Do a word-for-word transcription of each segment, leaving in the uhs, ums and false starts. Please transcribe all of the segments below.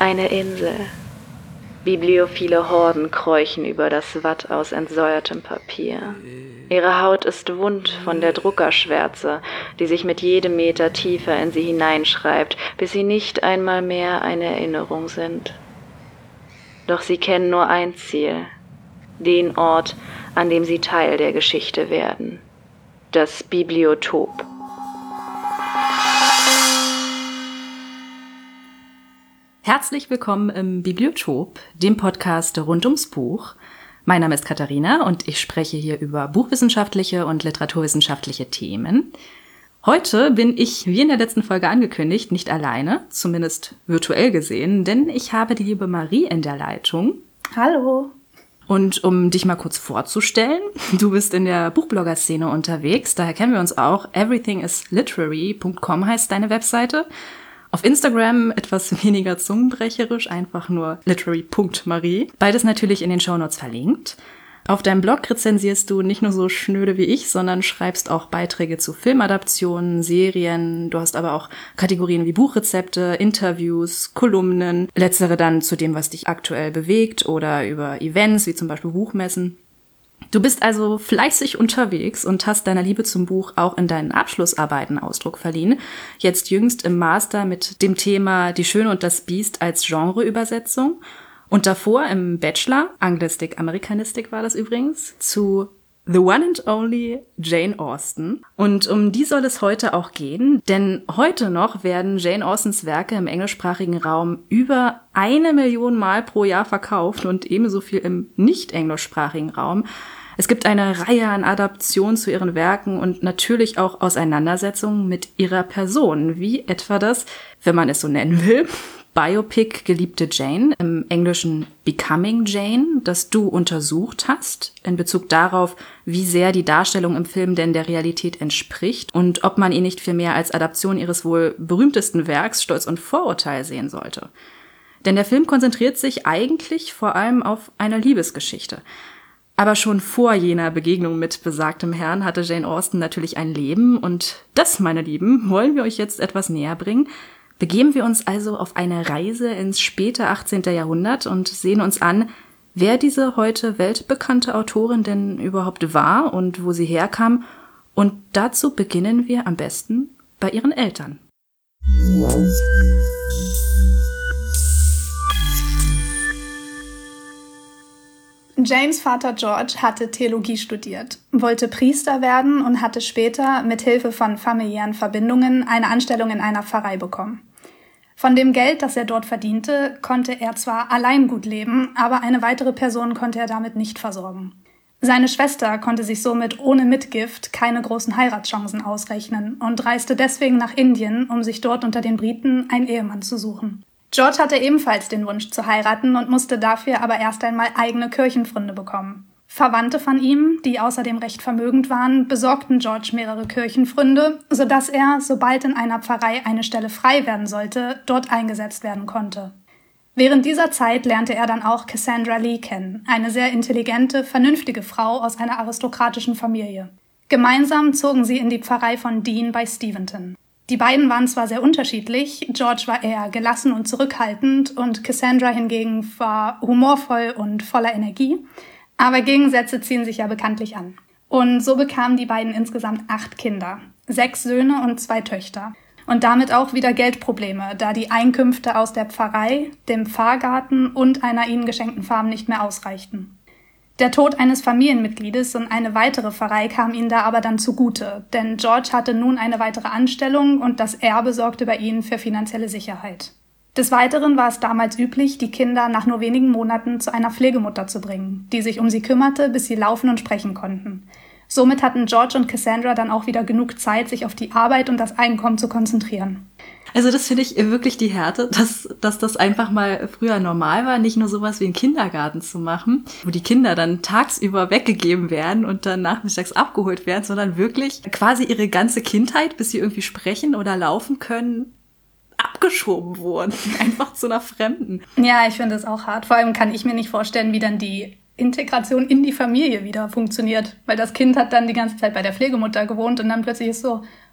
Eine Insel. Bibliophile Horden kräuchen über das Watt aus entsäuertem Papier. Ihre Haut ist wund von der Druckerschwärze, die sich mit jedem Meter tiefer in sie hineinschreibt, bis sie nicht einmal mehr eine Erinnerung sind. Doch sie kennen nur ein Ziel, den Ort, an dem sie Teil der Geschichte werden: das Bibliotop. Herzlich willkommen im Bibliotop, dem Podcast rund ums Buch. Mein Name ist Katharina und ich spreche hier über buchwissenschaftliche und literaturwissenschaftliche Themen. Heute bin ich, wie in der letzten Folge angekündigt, nicht alleine, zumindest virtuell gesehen, denn ich habe die liebe Marie in der Leitung. Hallo. Und um dich mal kurz vorzustellen, du bist in der Buchblogger-Szene unterwegs, daher kennen wir uns auch. everything is literary punkt com heißt deine Webseite. Auf Instagram etwas weniger zungenbrecherisch, einfach nur literary punkt marie. Beides natürlich in den Shownotes verlinkt. Auf deinem Blog rezensierst du nicht nur so schnöde wie ich, sondern schreibst auch Beiträge zu Filmadaptionen, Serien. Du hast aber auch Kategorien wie Buchrezepte, Interviews, Kolumnen. Letztere dann zu dem, was dich aktuell bewegt oder über Events, wie zum Beispiel Buchmessen. Du bist also fleißig unterwegs und hast deiner Liebe zum Buch auch in deinen Abschlussarbeiten Ausdruck verliehen. Jetzt jüngst im Master mit dem Thema Die Schöne und das Biest als Genreübersetzung. Und davor im Bachelor, Anglistik, Amerikanistik war das übrigens, zu The One and Only Jane Austen. Und um die soll es heute auch gehen, denn heute noch werden Jane Austens Werke im englischsprachigen Raum über eine Million Mal pro Jahr verkauft und ebenso viel im nicht-englischsprachigen Raum. Es gibt eine Reihe an Adaptionen zu ihren Werken und natürlich auch Auseinandersetzungen mit ihrer Person, wie etwa das, wenn man es so nennen will, Biopic Geliebte Jane, im Englischen Becoming Jane, das du untersucht hast, in Bezug darauf, wie sehr die Darstellung im Film denn der Realität entspricht und ob man ihn nicht vielmehr als Adaption ihres wohl berühmtesten Werks Stolz und Vorurteil sehen sollte. Denn der Film konzentriert sich eigentlich vor allem auf eine Liebesgeschichte. Aber schon vor jener Begegnung mit besagtem Herrn hatte Jane Austen natürlich ein Leben und das, meine Lieben, wollen wir euch jetzt etwas näher bringen. Begeben wir uns also auf eine Reise ins späte achtzehnte Jahrhundert und sehen uns an, wer diese heute weltbekannte Autorin denn überhaupt war und wo sie herkam. Und dazu beginnen wir am besten bei ihren Eltern. Janes Vater George hatte Theologie studiert, wollte Priester werden und hatte später mit Hilfe von familiären Verbindungen eine Anstellung in einer Pfarrei bekommen. Von dem Geld, das er dort verdiente, konnte er zwar allein gut leben, aber eine weitere Person konnte er damit nicht versorgen. Seine Schwester konnte sich somit ohne Mitgift keine großen Heiratschancen ausrechnen und reiste deswegen nach Indien, um sich dort unter den Briten einen Ehemann zu suchen. George hatte ebenfalls den Wunsch zu heiraten und musste dafür aber erst einmal eigene Kirchenpfründe bekommen. Verwandte von ihm, die außerdem recht vermögend waren, besorgten George mehrere Kirchenpfründe, sodass er, sobald in einer Pfarrei eine Stelle frei werden sollte, dort eingesetzt werden konnte. Während dieser Zeit lernte er dann auch Cassandra Lee kennen, eine sehr intelligente, vernünftige Frau aus einer aristokratischen Familie. Gemeinsam zogen sie in die Pfarrei von Dean bei Steventon. Die beiden waren zwar sehr unterschiedlich, George war eher gelassen und zurückhaltend und Cassandra hingegen war humorvoll und voller Energie, aber Gegensätze ziehen sich ja bekanntlich an. Und so bekamen die beiden insgesamt acht Kinder, sechs Söhne und zwei Töchter. Und damit auch wieder Geldprobleme, da die Einkünfte aus der Pfarrei, dem Pfarrgarten und einer ihnen geschenkten Farm nicht mehr ausreichten. Der Tod eines Familienmitgliedes und eine weitere Pfarrei kam ihnen da aber dann zugute, denn George hatte nun eine weitere Anstellung und das Erbe sorgte bei ihnen für finanzielle Sicherheit. Des Weiteren war es damals üblich, die Kinder nach nur wenigen Monaten zu einer Pflegemutter zu bringen, die sich um sie kümmerte, bis sie laufen und sprechen konnten. Somit hatten George und Cassandra dann auch wieder genug Zeit, sich auf die Arbeit und das Einkommen zu konzentrieren. Also das finde ich wirklich die Härte, dass, dass das einfach mal früher normal war, nicht nur sowas wie einen Kindergarten zu machen, wo die Kinder dann tagsüber weggegeben werden und dann nachmittags abgeholt werden, sondern wirklich quasi ihre ganze Kindheit, bis sie irgendwie sprechen oder laufen können, abgeschoben wurden. Einfach zu einer Fremden. Ja, ich finde das auch hart. Vor allem kann ich mir nicht vorstellen, wie dann die Integration in die Familie wieder funktioniert. Weil das Kind hat dann die ganze Zeit bei der Pflegemutter gewohnt und dann plötzlich ist so,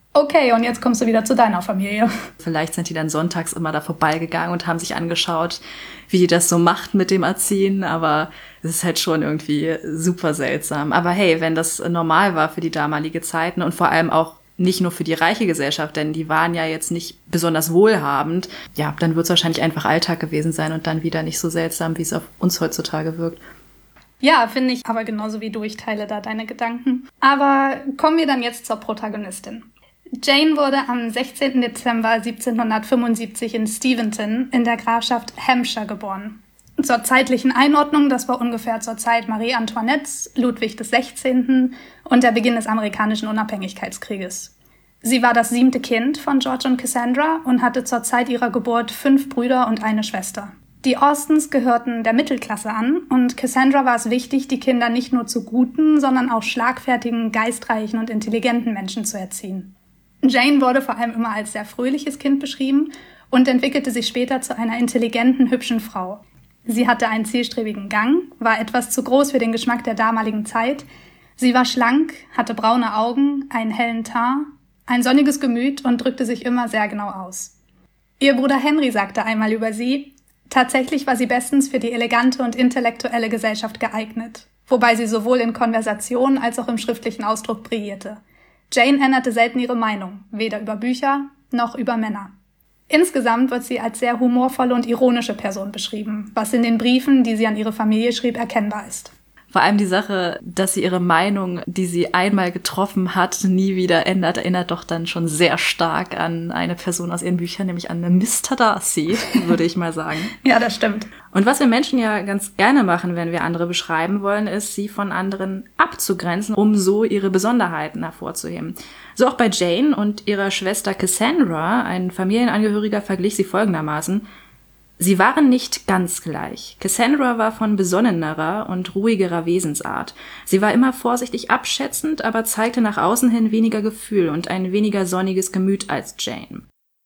Okay, und jetzt kommst du wieder zu deiner Familie. Vielleicht sind die dann sonntags immer da vorbeigegangen und haben sich angeschaut, wie die das so macht mit dem Erziehen, aber es ist halt schon irgendwie super seltsam. Aber hey, wenn das normal war für die damalige Zeiten und vor allem auch nicht nur für die reiche Gesellschaft, denn die waren ja jetzt nicht besonders wohlhabend, ja, dann wird es wahrscheinlich einfach Alltag gewesen sein und dann wieder nicht so seltsam, wie es auf uns heutzutage wirkt. Ja, finde ich, aber genauso wie du, ich teile da deine Gedanken. Aber kommen wir dann jetzt zur Protagonistin. Jane wurde am sechzehnten Dezember siebzehnhundertfünfundsiebzig in Steventon in der Grafschaft Hampshire geboren. Zur zeitlichen Einordnung, das war ungefähr zur Zeit Marie Antoinettes, Ludwig des Sechzehnten und der Beginn des amerikanischen Unabhängigkeitskrieges. Sie war das siebte Kind von George und Cassandra und hatte zur Zeit ihrer Geburt fünf Brüder und eine Schwester. Die Austins gehörten der Mittelklasse an und Cassandra war es wichtig, die Kinder nicht nur zu guten, sondern auch schlagfertigen, geistreichen und intelligenten Menschen zu erziehen. Jane wurde vor allem immer als sehr fröhliches Kind beschrieben und entwickelte sich später zu einer intelligenten, hübschen Frau. Sie hatte einen zielstrebigen Gang, war etwas zu groß für den Geschmack der damaligen Zeit. Sie war schlank, hatte braune Augen, einen hellen Teint, ein sonniges Gemüt und drückte sich immer sehr genau aus. Ihr Bruder Henry sagte einmal über sie: Tatsächlich war sie bestens für die elegante und intellektuelle Gesellschaft geeignet, wobei sie sowohl in Konversation als auch im schriftlichen Ausdruck brillierte. Jane änderte selten ihre Meinung, weder über Bücher noch über Männer. Insgesamt wird sie als sehr humorvolle und ironische Person beschrieben, was in den Briefen, die sie an ihre Familie schrieb, erkennbar ist. Vor allem die Sache, dass sie ihre Meinung, die sie einmal getroffen hat, nie wieder ändert, erinnert doch dann schon sehr stark an eine Person aus ihren Büchern, nämlich an Mister Darcy, würde ich mal sagen. Ja, das stimmt. Und was wir Menschen ja ganz gerne machen, wenn wir andere beschreiben wollen, ist, sie von anderen abzugrenzen, um so ihre Besonderheiten hervorzuheben. So auch bei Jane und ihrer Schwester Cassandra, ein Familienangehöriger, verglich sie folgendermaßen: Sie waren nicht ganz gleich. Cassandra war von besonnenerer und ruhigerer Wesensart. Sie war immer vorsichtig abschätzend, aber zeigte nach außen hin weniger Gefühl und ein weniger sonniges Gemüt als Jane.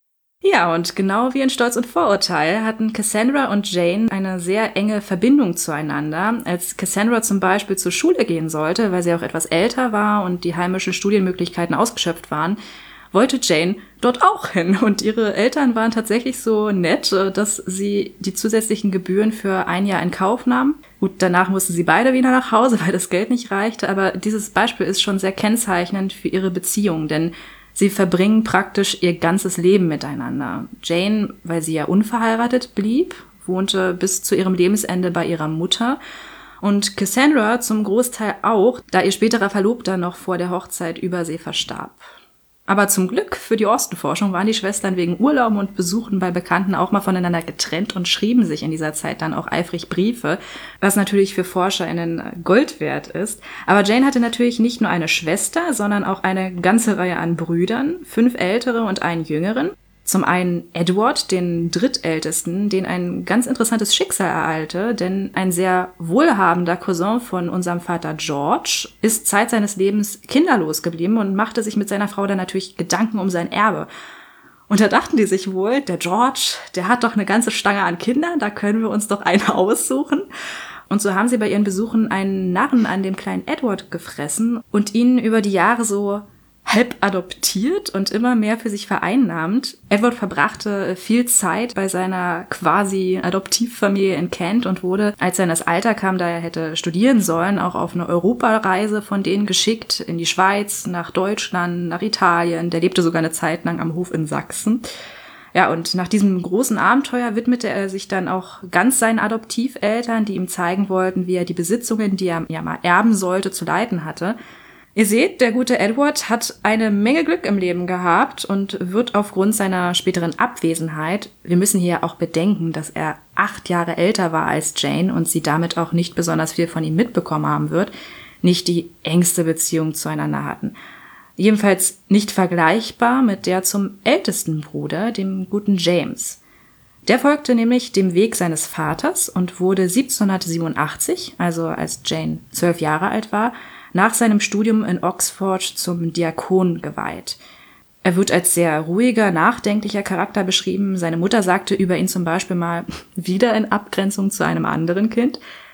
Ja, und genau wie in Stolz und Vorurteil hatten Cassandra und Jane eine sehr enge Verbindung zueinander. Als Cassandra zum Beispiel zur Schule gehen sollte, weil sie auch etwas älter war und die heimischen Studienmöglichkeiten ausgeschöpft waren, wollte Jane dort auch hin. Und ihre Eltern waren tatsächlich so nett, dass sie die zusätzlichen Gebühren für ein Jahr in Kauf nahmen. Gut, danach mussten sie beide wieder nach Hause, weil das Geld nicht reichte. Aber dieses Beispiel ist schon sehr kennzeichnend für ihre Beziehung, denn sie verbringen praktisch ihr ganzes Leben miteinander. Jane, weil sie ja unverheiratet blieb, wohnte bis zu ihrem Lebensende bei ihrer Mutter. Und Cassandra zum Großteil auch, da ihr späterer Verlobter noch vor der Hochzeit Übersee verstarb. Aber zum Glück für die Austenforschung waren die Schwestern wegen Urlauben und Besuchen bei Bekannten auch mal voneinander getrennt und schrieben sich in dieser Zeit dann auch eifrig Briefe, was natürlich für ForscherInnen Gold wert ist. Aber Jane hatte natürlich nicht nur eine Schwester, sondern auch eine ganze Reihe an Brüdern, fünf ältere und einen jüngeren. Zum einen Edward, den drittältesten, den ein ganz interessantes Schicksal ereilte, denn ein sehr wohlhabender Cousin von unserem Vater George ist Zeit seines Lebens kinderlos geblieben und machte sich mit seiner Frau dann natürlich Gedanken um sein Erbe. Und da dachten die sich wohl, der George, der hat doch eine ganze Stange an Kindern, da können wir uns doch eine aussuchen. Und so haben sie bei ihren Besuchen einen Narren an dem kleinen Edward gefressen und ihn über die Jahre so halb adoptiert und immer mehr für sich vereinnahmt. Edward verbrachte viel Zeit bei seiner quasi Adoptivfamilie in Kent und wurde, als er in das Alter kam, da er hätte studieren sollen, auch auf eine Europareise von denen geschickt, in die Schweiz, nach Deutschland, nach Italien. Der lebte sogar eine Zeit lang am Hof in Sachsen. Ja, und nach diesem großen Abenteuer widmete er sich dann auch ganz seinen Adoptiveltern, die ihm zeigen wollten, wie er die Besitzungen, die er ja mal erben sollte, zu leiten hatte. Ihr seht, der gute Edward hat eine Menge Glück im Leben gehabt und wird aufgrund seiner späteren Abwesenheit, wir müssen hier auch bedenken, dass er acht Jahre älter war als Jane und sie damit auch nicht besonders viel von ihm mitbekommen haben wird, nicht die engste Beziehung zueinander hatten. Jedenfalls nicht vergleichbar mit der zum ältesten Bruder, dem guten James. Der folgte nämlich dem Weg seines Vaters und wurde siebzehnhundertsiebenundachtzig, also als Jane zwölf Jahre alt war, nach seinem Studium in Oxford zum Diakon geweiht. Er wird als sehr ruhiger, nachdenklicher Charakter beschrieben. Seine Mutter sagte über ihn zum Beispiel mal, wieder in Abgrenzung zu einem anderen Kind: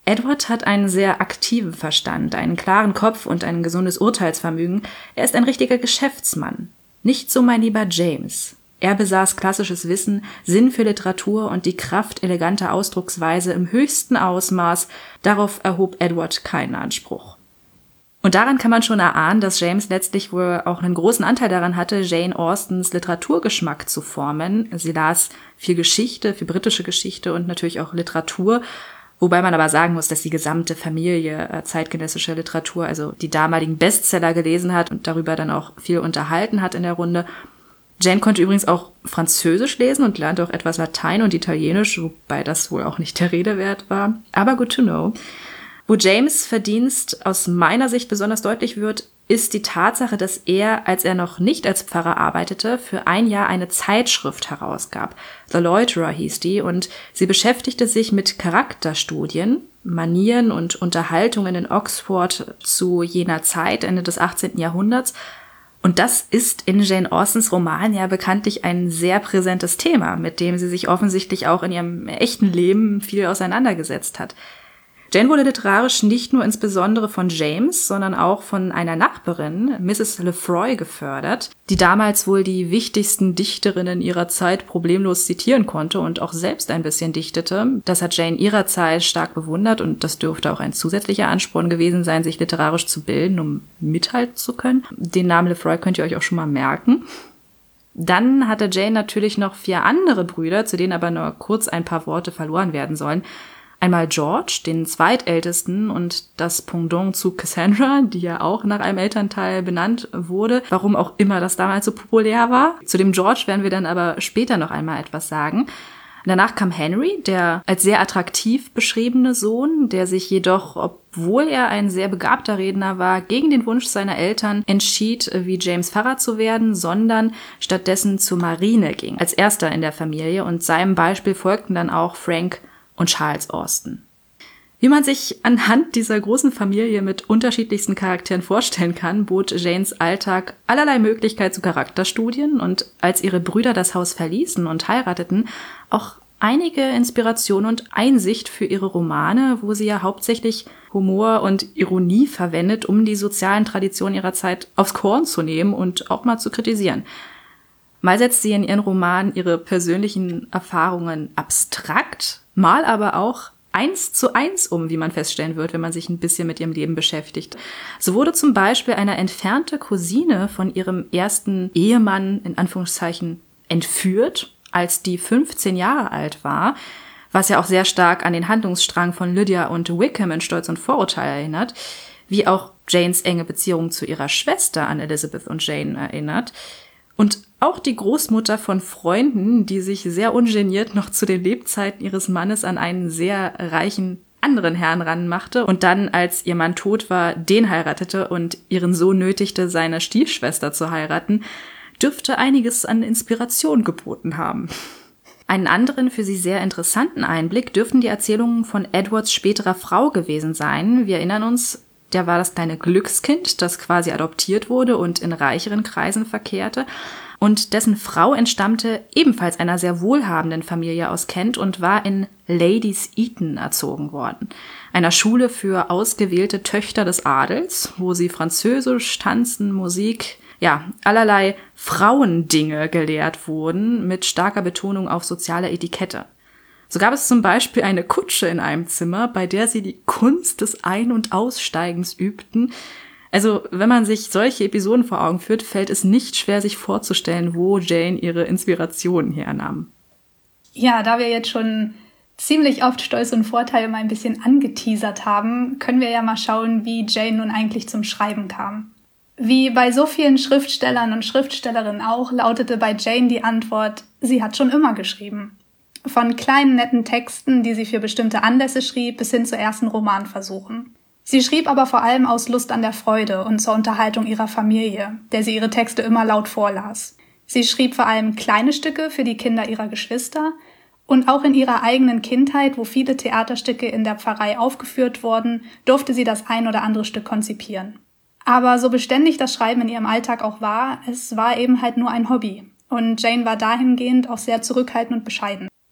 Edward hat einen sehr aktiven Verstand, einen klaren Kopf und ein gesundes Urteilsvermögen. Er ist ein richtiger Geschäftsmann. Nicht so mein lieber James. Er besaß klassisches Wissen, Sinn für Literatur und die Kraft eleganter Ausdrucksweise im höchsten Ausmaß. Darauf erhob Edward keinen Anspruch. Und daran kann man schon erahnen, dass James letztlich wohl auch einen großen Anteil daran hatte, Jane Austens Literaturgeschmack zu formen. Sie las viel Geschichte, viel britische Geschichte und natürlich auch Literatur. Wobei man aber sagen muss, dass die gesamte Familie äh, zeitgenössische Literatur, also die damaligen Bestseller gelesen hat und darüber dann auch viel unterhalten hat in der Runde. Jane konnte übrigens auch Französisch lesen und lernte auch etwas Latein und Italienisch, wobei das wohl auch nicht der Rede wert war. Aber good to know. Wo James' Verdienst aus meiner Sicht besonders deutlich wird, ist die Tatsache, dass er, als er noch nicht als Pfarrer arbeitete, für ein Jahr eine Zeitschrift herausgab. The Loiterer hieß die und sie beschäftigte sich mit Charakterstudien, Manieren und Unterhaltungen in Oxford zu jener Zeit, Ende des achtzehnten Jahrhunderts. Und das ist in Jane Austens Roman ja bekanntlich ein sehr präsentes Thema, mit dem sie sich offensichtlich auch in ihrem echten Leben viel auseinandergesetzt hat. Jane wurde literarisch nicht nur insbesondere von James, sondern auch von einer Nachbarin, Misses Lefroy, gefördert, die damals wohl die wichtigsten Dichterinnen ihrer Zeit problemlos zitieren konnte und auch selbst ein bisschen dichtete. Das hat Jane ihrer Zeit stark bewundert und das dürfte auch ein zusätzlicher Ansporn gewesen sein, sich literarisch zu bilden, um mithalten zu können. Den Namen Lefroy könnt ihr euch auch schon mal merken. Dann hatte Jane natürlich noch vier andere Brüder, zu denen aber nur kurz ein paar Worte verloren werden sollen. Einmal George, den zweitältesten und das Pendant zu Cassandra, die ja auch nach einem Elternteil benannt wurde, warum auch immer das damals so populär war. Zu dem George werden wir dann aber später noch einmal etwas sagen. Danach kam Henry, der als sehr attraktiv beschriebene Sohn, der sich jedoch, obwohl er ein sehr begabter Redner war, gegen den Wunsch seiner Eltern entschied, wie James Pfarrer zu werden, sondern stattdessen zur Marine ging, als erster in der Familie, und seinem Beispiel folgten dann auch Frank und Charles Austen. Wie man sich anhand dieser großen Familie mit unterschiedlichsten Charakteren vorstellen kann, bot Janes Alltag allerlei Möglichkeit zu Charakterstudien und als ihre Brüder das Haus verließen und heirateten, auch einige Inspiration und Einsicht für ihre Romane, wo sie ja hauptsächlich Humor und Ironie verwendet, um die sozialen Traditionen ihrer Zeit aufs Korn zu nehmen und auch mal zu kritisieren. Mal setzt sie in ihren Romanen ihre persönlichen Erfahrungen abstrakt, mal aber auch eins zu eins um, wie man feststellen wird, wenn man sich ein bisschen mit ihrem Leben beschäftigt. So wurde zum Beispiel eine entfernte Cousine von ihrem ersten Ehemann, in Anführungszeichen, entführt, als die fünfzehn Jahre alt war, was ja auch sehr stark an den Handlungsstrang von Lydia und Wickham in Stolz und Vorurteil erinnert, wie auch Janes enge Beziehung zu ihrer Schwester an Elizabeth und Jane erinnert. Und auch die Großmutter von Freunden, die sich sehr ungeniert noch zu den Lebzeiten ihres Mannes an einen sehr reichen anderen Herrn ranmachte und dann, als ihr Mann tot war, den heiratete und ihren Sohn nötigte, seine Stiefschwester zu heiraten, dürfte einiges an Inspiration geboten haben. Einen anderen für sie sehr interessanten Einblick dürften die Erzählungen von Edwards späterer Frau gewesen sein. Wir erinnern uns, der war das kleine Glückskind, das quasi adoptiert wurde und in reicheren Kreisen verkehrte. Und dessen Frau entstammte ebenfalls einer sehr wohlhabenden Familie aus Kent und war in Ladies Eton erzogen worden, einer Schule für ausgewählte Töchter des Adels, wo sie Französisch, Tanzen, Musik, ja, allerlei Frauendinge gelehrt wurden, mit starker Betonung auf soziale Etikette. So gab es zum Beispiel eine Kutsche in einem Zimmer, bei der sie die Kunst des Ein- und Aussteigens übten. Also, wenn man sich solche Episoden vor Augen führt, fällt es nicht schwer, sich vorzustellen, wo Jane ihre Inspirationen hernahm. Ja, da wir jetzt schon ziemlich oft Stolz und Vorteil mal ein bisschen angeteasert haben, können wir ja mal schauen, wie Jane nun eigentlich zum Schreiben kam. Wie bei so vielen Schriftstellern und Schriftstellerinnen auch, lautete bei Jane die Antwort, sie hat schon immer geschrieben. Von kleinen netten Texten, die sie für bestimmte Anlässe schrieb, bis hin zu ersten Romanversuchen. Sie schrieb aber vor allem aus Lust an der Freude und zur Unterhaltung ihrer Familie, der sie ihre Texte immer laut vorlas. Sie schrieb vor allem kleine Stücke für die Kinder ihrer Geschwister und auch in ihrer eigenen Kindheit, wo viele Theaterstücke in der Pfarrei aufgeführt wurden, durfte sie das ein oder andere Stück konzipieren. Aber so beständig das Schreiben in ihrem Alltag auch war, es war eben halt nur ein Hobby. Und Jane war dahingehend auch sehr zurückhaltend und bescheiden.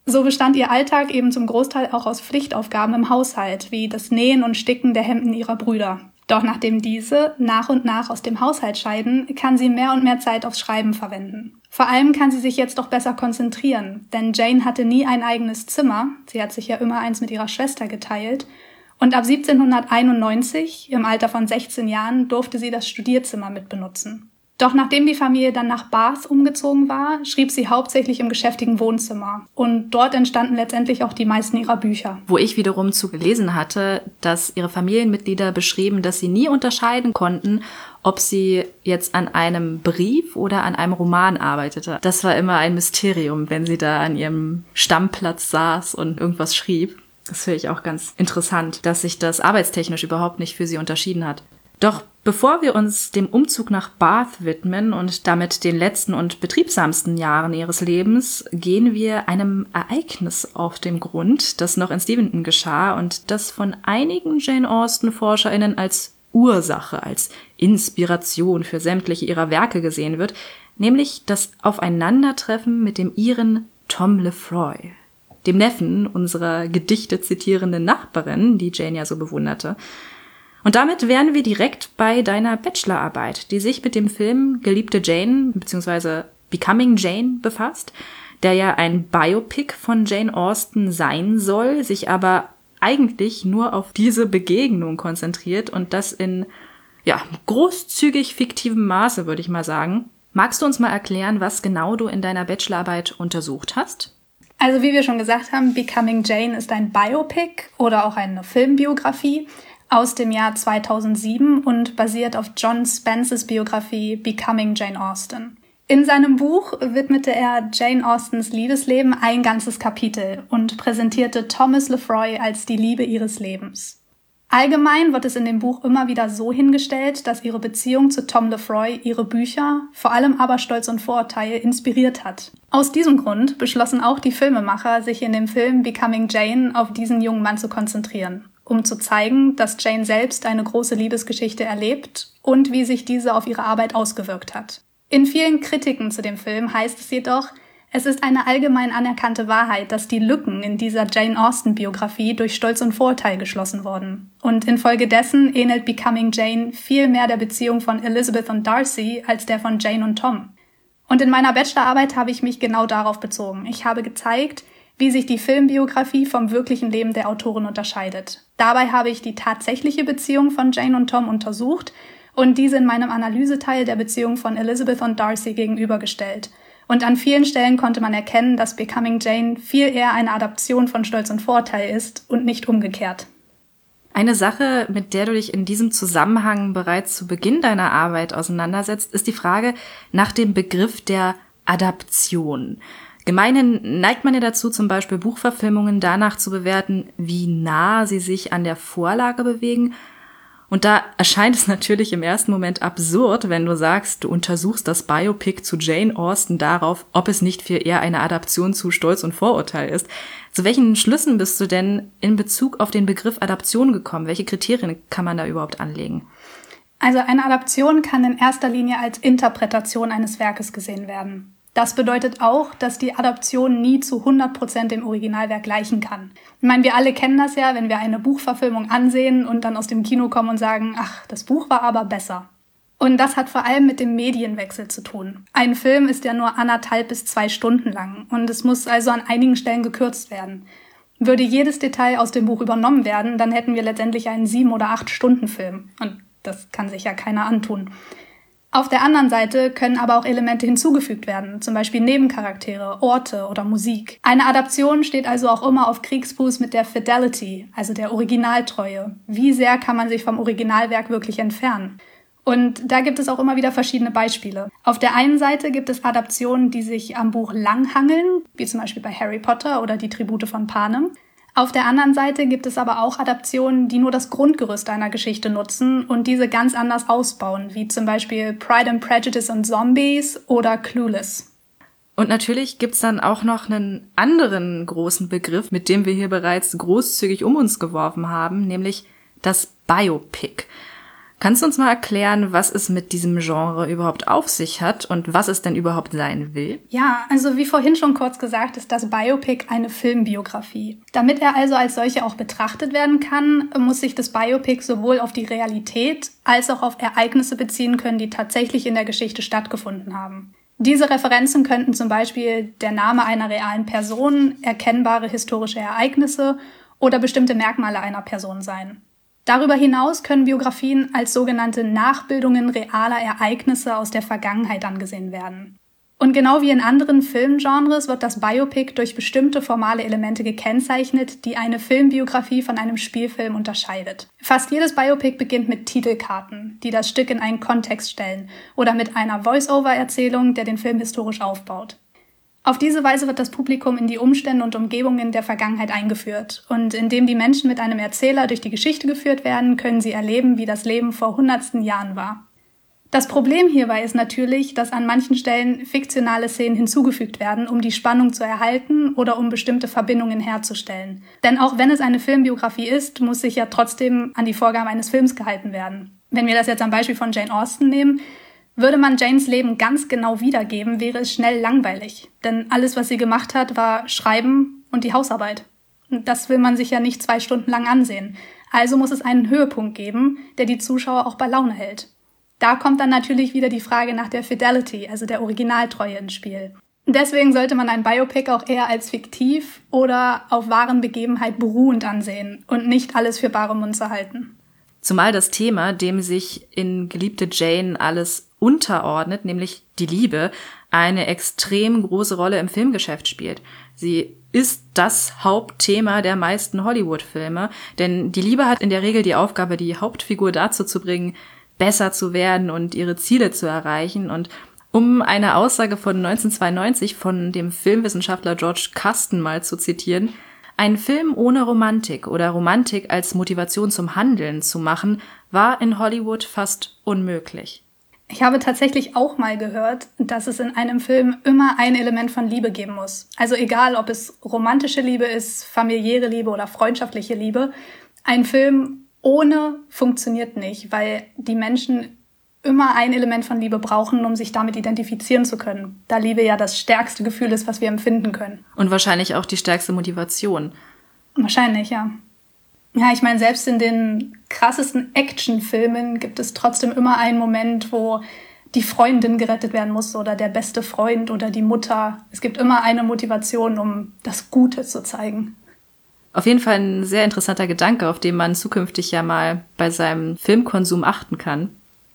So bestand ihr Alltag eben zum Großteil auch aus Pflichtaufgaben im Haushalt, wie das Nähen und Sticken der Hemden ihrer Brüder. Doch nachdem diese nach und nach aus dem Haushalt scheiden, kann sie mehr und mehr Zeit aufs Schreiben verwenden. Vor allem kann sie sich jetzt doch besser konzentrieren, denn Jane hatte nie ein eigenes Zimmer, sie hat sich ja immer eins mit ihrer Schwester geteilt, und ab siebzehnhunderteinundneunzig, im Alter von sechzehn Jahren, durfte sie das Studierzimmer mitbenutzen. Doch nachdem die Familie dann nach Bath umgezogen war, schrieb sie hauptsächlich im geschäftigen Wohnzimmer. Und dort entstanden letztendlich auch die meisten ihrer Bücher. Wo ich wiederum zu gelesen hatte, dass ihre Familienmitglieder beschrieben, dass sie nie unterscheiden konnten, ob sie jetzt an einem Brief oder an einem Roman arbeitete. Das war immer ein Mysterium, wenn sie da an ihrem Stammplatz saß und irgendwas schrieb. Das finde ich auch ganz interessant, dass sich das arbeitstechnisch überhaupt nicht für sie unterschieden hat. Doch bevor wir uns dem Umzug nach Bath widmen und damit den letzten und betriebsamsten Jahren ihres Lebens, gehen wir einem Ereignis auf den Grund, das noch in Steventon geschah und das von einigen Jane Austen-ForscherInnen als Ursache, als Inspiration für sämtliche ihrer Werke gesehen wird, nämlich das Aufeinandertreffen mit dem Iren Tom Lefroy, dem Neffen unserer Gedichte zitierenden Nachbarin, die Jane ja so bewunderte. Und damit wären wir direkt bei deiner Bachelorarbeit, die sich mit dem Film Geliebte Jane bzw. Becoming Jane befasst, der ja ein Biopic von Jane Austen sein soll, sich aber eigentlich nur auf diese Begegnung konzentriert und das in ja großzügig fiktivem Maße, würde ich mal sagen. Magst du uns mal erklären, was genau du in deiner Bachelorarbeit untersucht hast? Also wie wir schon gesagt haben, Becoming Jane ist ein Biopic oder auch eine Filmbiografie aus dem Jahr zweitausendsieben und basiert auf John Spences Biografie Becoming Jane Austen. In seinem Buch widmete er Jane Austens Liebesleben ein ganzes Kapitel und präsentierte Thomas Lefroy als die Liebe ihres Lebens. Allgemein wird es in dem Buch immer wieder so hingestellt, dass ihre Beziehung zu Tom Lefroy ihre Bücher, vor allem aber Stolz und Vorurteil, inspiriert hat. Aus diesem Grund beschlossen auch die Filmemacher, sich in dem Film Becoming Jane auf diesen jungen Mann zu konzentrieren, um zu zeigen, dass Jane selbst eine große Liebesgeschichte erlebt und wie sich diese auf ihre Arbeit ausgewirkt hat. In vielen Kritiken zu dem Film heißt es jedoch, es ist eine allgemein anerkannte Wahrheit, dass die Lücken in dieser Jane Austen-Biografie durch Stolz und Vorurteil geschlossen wurden. Und infolgedessen ähnelt Becoming Jane viel mehr der Beziehung von Elizabeth und Darcy als der von Jane und Tom. Und in meiner Bachelorarbeit habe ich mich genau darauf bezogen. Ich habe gezeigt, wie sich die Filmbiografie vom wirklichen Leben der Autorin unterscheidet. Dabei habe ich die tatsächliche Beziehung von Jane und Tom untersucht und diese in meinem Analyseteil der Beziehung von Elizabeth und Darcy gegenübergestellt. Und an vielen Stellen konnte man erkennen, dass Becoming Jane viel eher eine Adaption von Stolz und Vorurteil ist und nicht umgekehrt. Eine Sache, mit der du dich in diesem Zusammenhang bereits zu Beginn deiner Arbeit auseinandersetzt, ist die Frage nach dem Begriff der Adaption. Gemeinhin neigt man ja dazu, zum Beispiel Buchverfilmungen danach zu bewerten, wie nah sie sich an der Vorlage bewegen. Und da erscheint es natürlich im ersten Moment absurd, wenn du sagst, du untersuchst das Biopic zu Jane Austen darauf, ob es nicht viel eher eine Adaption zu Stolz und Vorurteil ist. Zu welchen Schlüssen bist du denn in Bezug auf den Begriff Adaption gekommen? Welche Kriterien kann man da überhaupt anlegen? Also eine Adaption kann in erster Linie als Interpretation eines Werkes gesehen werden. Das bedeutet auch, dass die Adaption nie zu hundert Prozent dem Originalwerk gleichen kann. Ich meine, wir alle kennen das ja, wenn wir eine Buchverfilmung ansehen und dann aus dem Kino kommen und sagen, ach, das Buch war aber besser. Und das hat vor allem mit dem Medienwechsel zu tun. Ein Film ist ja nur anderthalb bis zwei Stunden lang und es muss also an einigen Stellen gekürzt werden. Würde jedes Detail aus dem Buch übernommen werden, dann hätten wir letztendlich einen sieben- oder acht Stunden Film. Und das kann sich ja keiner antun. Auf der anderen Seite können aber auch Elemente hinzugefügt werden, zum Beispiel Nebencharaktere, Orte oder Musik. Eine Adaption steht also auch immer auf Kriegsfuß mit der Fidelity, also der Originaltreue. Wie sehr kann man sich vom Originalwerk wirklich entfernen? Und da gibt es auch immer wieder verschiedene Beispiele. Auf der einen Seite gibt es Adaptionen, die sich am Buch langhangeln, wie zum Beispiel bei Harry Potter oder die Tribute von Panem. Auf der anderen Seite gibt es aber auch Adaptionen, die nur das Grundgerüst einer Geschichte nutzen und diese ganz anders ausbauen, wie zum Beispiel Pride and Prejudice und Zombies oder Clueless. Und natürlich gibt's dann auch noch einen anderen großen Begriff, mit dem wir hier bereits großzügig um uns geworfen haben, nämlich das Biopic. Kannst du uns mal erklären, was es mit diesem Genre überhaupt auf sich hat und was es denn überhaupt sein will? Ja, also wie vorhin schon kurz gesagt, ist das Biopic eine Filmbiografie. Damit er also als solche auch betrachtet werden kann, muss sich das Biopic sowohl auf die Realität als auch auf Ereignisse beziehen können, die tatsächlich in der Geschichte stattgefunden haben. Diese Referenzen könnten zum Beispiel der Name einer realen Person, erkennbare historische Ereignisse oder bestimmte Merkmale einer Person sein. Darüber hinaus können Biografien als sogenannte Nachbildungen realer Ereignisse aus der Vergangenheit angesehen werden. Und genau wie in anderen Filmgenres wird das Biopic durch bestimmte formale Elemente gekennzeichnet, die eine Filmbiografie von einem Spielfilm unterscheidet. Fast jedes Biopic beginnt mit Titelkarten, die das Stück in einen Kontext stellen, oder mit einer Voice-over-Erzählung, der den Film historisch aufbaut. Auf diese Weise wird das Publikum in die Umstände und Umgebungen der Vergangenheit eingeführt. Und indem die Menschen mit einem Erzähler durch die Geschichte geführt werden, können sie erleben, wie das Leben vor hundertsten Jahren war. Das Problem hierbei ist natürlich, dass an manchen Stellen fiktionale Szenen hinzugefügt werden, um die Spannung zu erhalten oder um bestimmte Verbindungen herzustellen. Denn auch wenn es eine Filmbiografie ist, muss sich ja trotzdem an die Vorgaben eines Films gehalten werden. Wenn wir das jetzt am Beispiel von Jane Austen nehmen, würde man Janes Leben ganz genau wiedergeben, wäre es schnell langweilig. Denn alles, was sie gemacht hat, war Schreiben und die Hausarbeit. Und das will man sich ja nicht zwei Stunden lang ansehen. Also muss es einen Höhepunkt geben, der die Zuschauer auch bei Laune hält. Da kommt dann natürlich wieder die Frage nach der Fidelity, also der Originaltreue ins Spiel. Deswegen sollte man ein Biopic auch eher als fiktiv oder auf wahren Begebenheit beruhend ansehen und nicht alles für bare Münze halten. Zumal das Thema, dem sich in Geliebte Jane alles unterordnet, nämlich die Liebe, eine extrem große Rolle im Filmgeschäft spielt. Sie ist das Hauptthema der meisten Hollywood-Filme, denn die Liebe hat in der Regel die Aufgabe, die Hauptfigur dazu zu bringen, besser zu werden und ihre Ziele zu erreichen. Und um eine Aussage von neunzehnhundertzweiundneunzig von dem Filmwissenschaftler George Custon mal zu zitieren: Ein Film ohne Romantik oder Romantik als Motivation zum Handeln zu machen, war in Hollywood fast unmöglich. Ich habe tatsächlich auch mal gehört, dass es in einem Film immer ein Element von Liebe geben muss. Also egal, ob es romantische Liebe ist, familiäre Liebe oder freundschaftliche Liebe. Ein Film ohne funktioniert nicht, weil die Menschen immer ein Element von Liebe brauchen, um sich damit identifizieren zu können. Da Liebe ja das stärkste Gefühl ist, was wir empfinden können. Und wahrscheinlich auch die stärkste Motivation. Wahrscheinlich, ja. Ja, ich meine, selbst in den krassesten Actionfilmen gibt es trotzdem immer einen Moment, wo die Freundin gerettet werden muss oder der beste Freund oder die Mutter. Es gibt immer eine Motivation, um das Gute zu zeigen. Auf jeden Fall ein sehr interessanter Gedanke, auf den man zukünftig ja mal bei seinem Filmkonsum achten kann.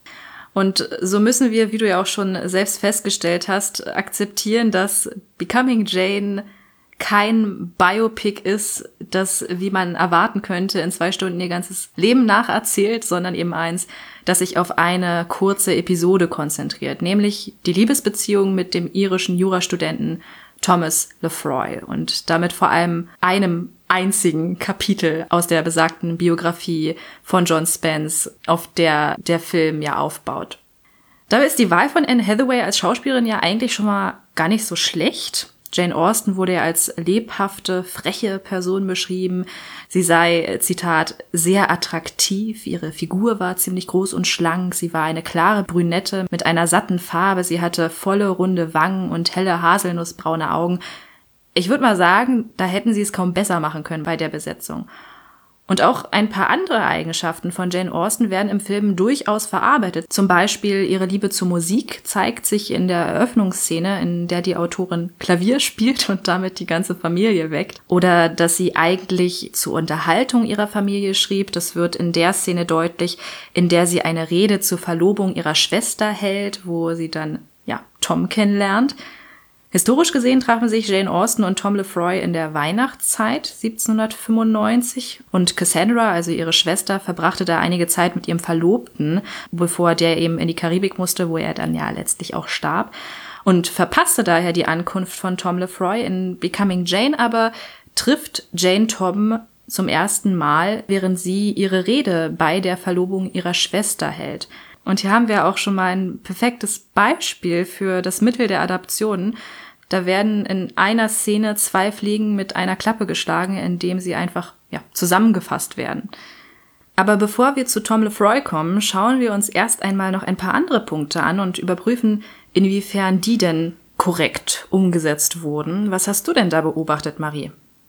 Und so müssen wir, wie du ja auch schon selbst festgestellt hast, akzeptieren, dass Becoming Jane kein Biopic ist, das, wie man erwarten könnte, in zwei Stunden ihr ganzes Leben nacherzählt, sondern eben eins, das sich auf eine kurze Episode konzentriert, nämlich die Liebesbeziehung mit dem irischen Jurastudenten Thomas Lefroy und damit vor allem einem einzigen Kapitel aus der besagten Biografie von John Spence, auf der der Film ja aufbaut. Dabei ist die Wahl von Anne Hathaway als Schauspielerin ja eigentlich schon mal gar nicht so schlecht. Jane Austen wurde ja als lebhafte, freche Person beschrieben. Sie sei, Zitat, sehr attraktiv. Ihre Figur war ziemlich groß und schlank. Sie war eine klare Brünette mit einer satten Farbe. Sie hatte volle, runde Wangen und helle, haselnussbraune Augen. Ich würde mal sagen, da hätten sie es kaum besser machen können bei der Besetzung. Und auch ein paar andere Eigenschaften von Jane Austen werden im Film durchaus verarbeitet. Zum Beispiel ihre Liebe zur Musik zeigt sich in der Eröffnungsszene, in der die Autorin Klavier spielt und damit die ganze Familie weckt. Oder dass sie eigentlich zur Unterhaltung ihrer Familie schrieb. Das wird in der Szene deutlich, in der sie eine Rede zur Verlobung ihrer Schwester hält, wo sie dann, ja, Tom kennenlernt. Historisch gesehen trafen sich Jane Austen und Tom Lefroy in der Weihnachtszeit siebzehnhundertfünfundneunzig und Cassandra, also ihre Schwester, verbrachte da einige Zeit mit ihrem Verlobten, bevor der eben in die Karibik musste, wo er dann ja letztlich auch starb, und verpasste daher die Ankunft von Tom Lefroy. In Becoming Jane aber trifft Jane Tom zum ersten Mal, während sie ihre Rede bei der Verlobung ihrer Schwester hält. Und hier haben wir auch schon mal ein perfektes Beispiel für das Mittel der Adaptionen. Da werden in einer Szene zwei Fliegen mit einer Klappe geschlagen, indem sie einfach ja, zusammengefasst werden. Aber bevor wir zu Tom Lefroy kommen, schauen wir uns erst einmal noch ein paar andere Punkte an und überprüfen, inwiefern die denn korrekt umgesetzt wurden. Was hast du denn da beobachtet, Marie?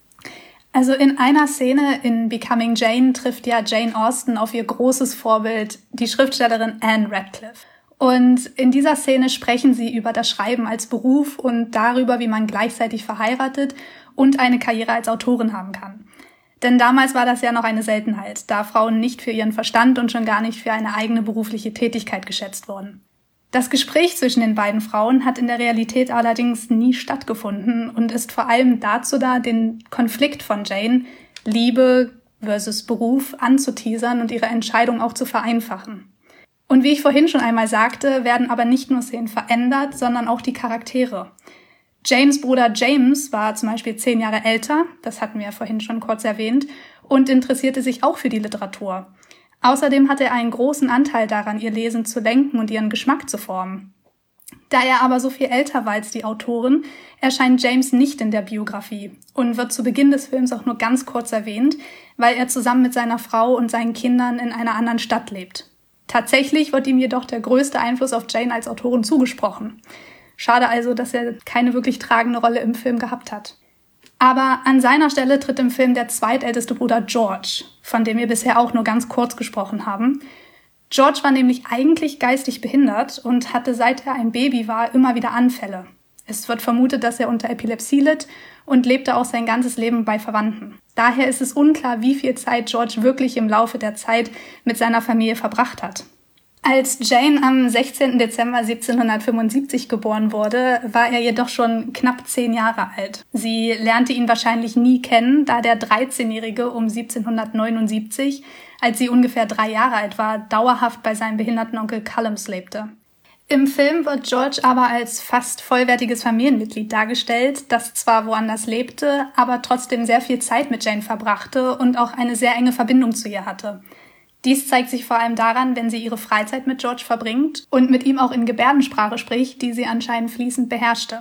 Also in einer Szene in Becoming Jane trifft ja Jane Austen auf ihr großes Vorbild, die Schriftstellerin Anne Radcliffe. Und in dieser Szene sprechen sie über das Schreiben als Beruf und darüber, wie man gleichzeitig verheiratet und eine Karriere als Autorin haben kann. Denn damals war das ja noch eine Seltenheit, da Frauen nicht für ihren Verstand und schon gar nicht für eine eigene berufliche Tätigkeit geschätzt wurden. Das Gespräch zwischen den beiden Frauen hat in der Realität allerdings nie stattgefunden und ist vor allem dazu da, den Konflikt von Jane, Liebe versus Beruf, anzuteasern und ihre Entscheidung auch zu vereinfachen. Und wie ich vorhin schon einmal sagte, werden aber nicht nur Szenen verändert, sondern auch die Charaktere. Janes Bruder James war zum Beispiel zehn Jahre älter, das hatten wir ja vorhin schon kurz erwähnt, und interessierte sich auch für die Literatur. Außerdem hatte er einen großen Anteil daran, ihr Lesen zu lenken und ihren Geschmack zu formen. Da er aber so viel älter war als die Autorin, erscheint James nicht in der Biografie und wird zu Beginn des Films auch nur ganz kurz erwähnt, weil er zusammen mit seiner Frau und seinen Kindern in einer anderen Stadt lebt. Tatsächlich wird ihm jedoch der größte Einfluss auf Jane als Autorin zugesprochen. Schade also, dass er keine wirklich tragende Rolle im Film gehabt hat. Aber an seiner Stelle tritt im Film der zweitälteste Bruder George, von dem wir bisher auch nur ganz kurz gesprochen haben. George war nämlich eigentlich geistig behindert und hatte, seit er ein Baby war, immer wieder Anfälle. Es wird vermutet, dass er unter Epilepsie litt und lebte auch sein ganzes Leben bei Verwandten. Daher ist es unklar, wie viel Zeit George wirklich im Laufe der Zeit mit seiner Familie verbracht hat. Als Jane am sechzehnten Dezember siebzehnhundertfünfundsiebzig geboren wurde, war er jedoch schon knapp zehn Jahre alt. Sie lernte ihn wahrscheinlich nie kennen, da der dreizehnjährige um siebzehnhundertneunundsiebzig, als sie ungefähr drei Jahre alt war, dauerhaft bei seinem behinderten Onkel Callums lebte. Im Film wird George aber als fast vollwertiges Familienmitglied dargestellt, das zwar woanders lebte, aber trotzdem sehr viel Zeit mit Jane verbrachte und auch eine sehr enge Verbindung zu ihr hatte. Dies zeigt sich vor allem daran, wenn sie ihre Freizeit mit George verbringt und mit ihm auch in Gebärdensprache spricht, die sie anscheinend fließend beherrschte.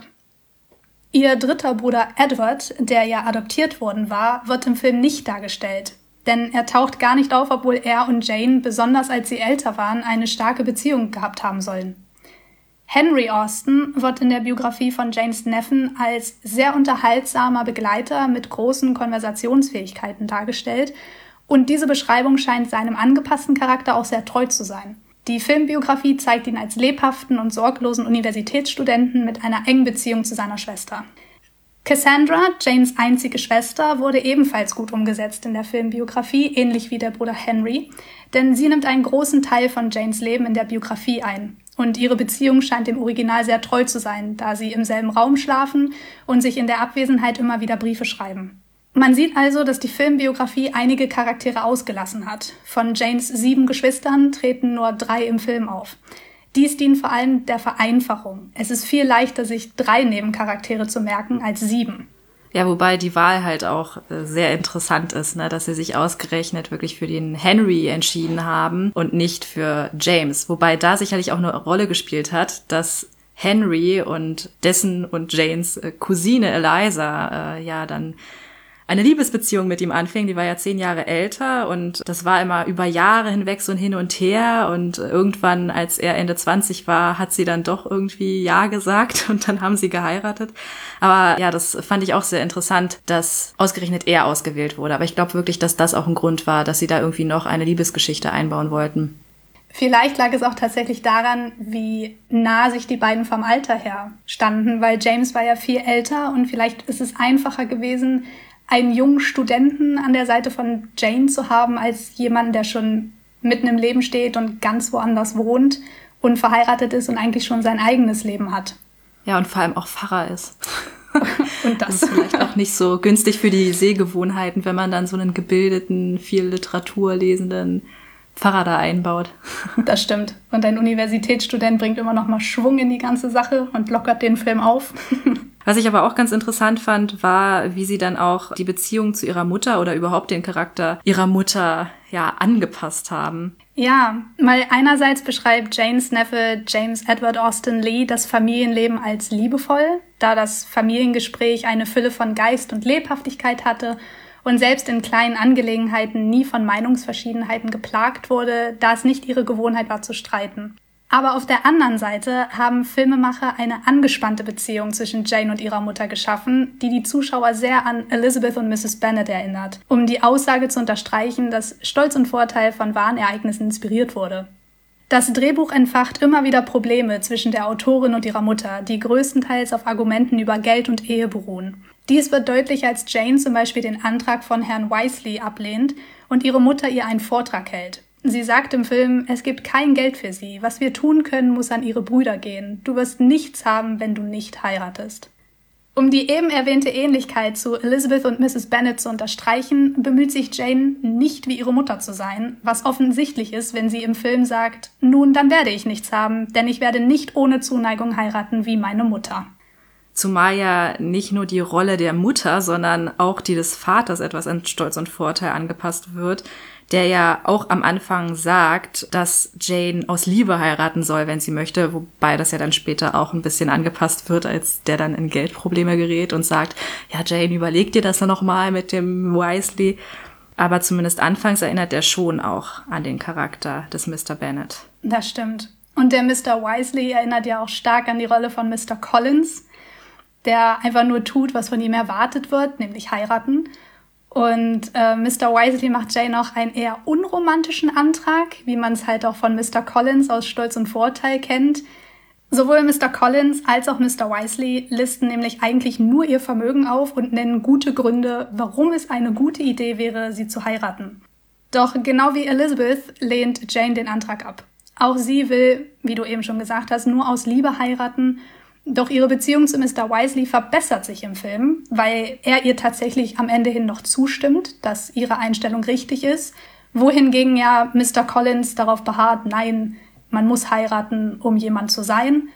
Ihr dritter Bruder Edward, der ja adoptiert worden war, wird im Film nicht dargestellt. Denn er taucht gar nicht auf, obwohl er und Jane, besonders als sie älter waren, eine starke Beziehung gehabt haben sollen. Henry Austen wird in der Biografie von Janes Neffen als sehr unterhaltsamer Begleiter mit großen Konversationsfähigkeiten dargestellt. Und diese Beschreibung scheint seinem angepassten Charakter auch sehr treu zu sein. Die Filmbiografie zeigt ihn als lebhaften und sorglosen Universitätsstudenten mit einer engen Beziehung zu seiner Schwester. Cassandra, Janes einzige Schwester, wurde ebenfalls gut umgesetzt in der Filmbiografie, ähnlich wie der Bruder Henry, denn sie nimmt einen großen Teil von Janes Leben in der Biografie ein. Und ihre Beziehung scheint dem Original sehr treu zu sein, da sie im selben Raum schlafen und sich in der Abwesenheit immer wieder Briefe schreiben. Man sieht also, dass die Filmbiografie einige Charaktere ausgelassen hat. Von Janes sieben Geschwistern treten nur drei im Film auf. Dies dient vor allem der Vereinfachung. Es ist viel leichter, sich drei Nebencharaktere zu merken als sieben. Ja, wobei die Wahl halt auch sehr interessant ist, ne, dass sie sich ausgerechnet wirklich für den Henry entschieden haben und nicht für James. Wobei da sicherlich auch eine Rolle gespielt hat, dass Henry und dessen und Janes Cousine Eliza äh, ja dann eine Liebesbeziehung mit ihm anfing. Die war ja zehn Jahre älter und das war immer über Jahre hinweg so ein Hin und Her und irgendwann, als er Ende zwanzig war, hat sie dann doch irgendwie Ja gesagt und dann haben sie geheiratet. Aber ja, das fand ich auch sehr interessant, dass ausgerechnet er ausgewählt wurde. Aber ich glaube wirklich, dass das auch ein Grund war, dass sie da irgendwie noch eine Liebesgeschichte einbauen wollten. Vielleicht lag es auch tatsächlich daran, wie nah sich die beiden vom Alter her standen, weil James war ja viel älter und vielleicht ist es einfacher gewesen, einen jungen Studenten an der Seite von Jane zu haben, als jemanden, der schon mitten im Leben steht und ganz woanders wohnt und verheiratet ist und eigentlich schon sein eigenes Leben hat. Ja, und vor allem auch Pfarrer ist. Und das ist vielleicht auch nicht so günstig für die Sehgewohnheiten, wenn man dann so einen gebildeten, viel Literatur lesenden Pfarrer da einbaut. Das stimmt. Und ein Universitätsstudent bringt immer noch mal Schwung in die ganze Sache und lockert den Film auf. Was ich aber auch ganz interessant fand, war, wie sie dann auch die Beziehung zu ihrer Mutter oder überhaupt den Charakter ihrer Mutter ja angepasst haben. Ja, weil einerseits beschreibt Janes Neffe James Edward Austen Lee das Familienleben als liebevoll, da das Familiengespräch eine Fülle von Geist und Lebhaftigkeit hatte und selbst in kleinen Angelegenheiten nie von Meinungsverschiedenheiten geplagt wurde, da es nicht ihre Gewohnheit war zu streiten. Aber auf der anderen Seite haben Filmemacher eine angespannte Beziehung zwischen Jane und ihrer Mutter geschaffen, die die Zuschauer sehr an Elizabeth und Misses Bennet erinnert, um die Aussage zu unterstreichen, dass Stolz und Vorteil von wahren Ereignissen inspiriert wurde. Das Drehbuch entfacht immer wieder Probleme zwischen der Autorin und ihrer Mutter, die größtenteils auf Argumenten über Geld und Ehe beruhen. Dies wird deutlich, als Jane zum Beispiel den Antrag von Herrn Weasley ablehnt und ihre Mutter ihr einen Vortrag hält. Sie sagt im Film, es gibt kein Geld für sie. Was wir tun können, muss an ihre Brüder gehen. Du wirst nichts haben, wenn du nicht heiratest. Um die eben erwähnte Ähnlichkeit zu Elizabeth und Misses Bennet zu unterstreichen, bemüht sich Jane, nicht wie ihre Mutter zu sein, was offensichtlich ist, wenn sie im Film sagt, nun, dann werde ich nichts haben, denn ich werde nicht ohne Zuneigung heiraten wie meine Mutter. Zumal ja nicht nur die Rolle der Mutter, sondern auch die des Vaters etwas an Stolz und Vorteil angepasst wird, der ja auch am Anfang sagt, dass Jane aus Liebe heiraten soll, wenn sie möchte, wobei das ja dann später auch ein bisschen angepasst wird, als der dann in Geldprobleme gerät und sagt, ja, Jane, überleg dir das dann noch mal mit dem Weasley. Aber zumindest anfangs erinnert er schon auch an den Charakter des Mister Bennet. Das stimmt. Und der Mister Weasley erinnert ja auch stark an die Rolle von Mister Collins, der einfach nur tut, was von ihm erwartet wird, nämlich heiraten. Und äh, Mister Weasley macht Jane auch einen eher unromantischen Antrag, wie man es halt auch von Mister Collins aus Stolz und Vorteil kennt. Sowohl Mister Collins als auch Mister Weasley listen nämlich eigentlich nur ihr Vermögen auf und nennen gute Gründe, warum es eine gute Idee wäre, sie zu heiraten. Doch genau wie Elizabeth lehnt Jane den Antrag ab. Auch sie will, wie du eben schon gesagt hast, nur aus Liebe heiraten. Doch ihre Beziehung zu Mister Weasley verbessert sich im Film, weil er ihr tatsächlich am Ende hin noch zustimmt, dass ihre Einstellung richtig ist, wohingegen ja Mister Collins darauf beharrt, nein, man muss heiraten, um jemand zu sein.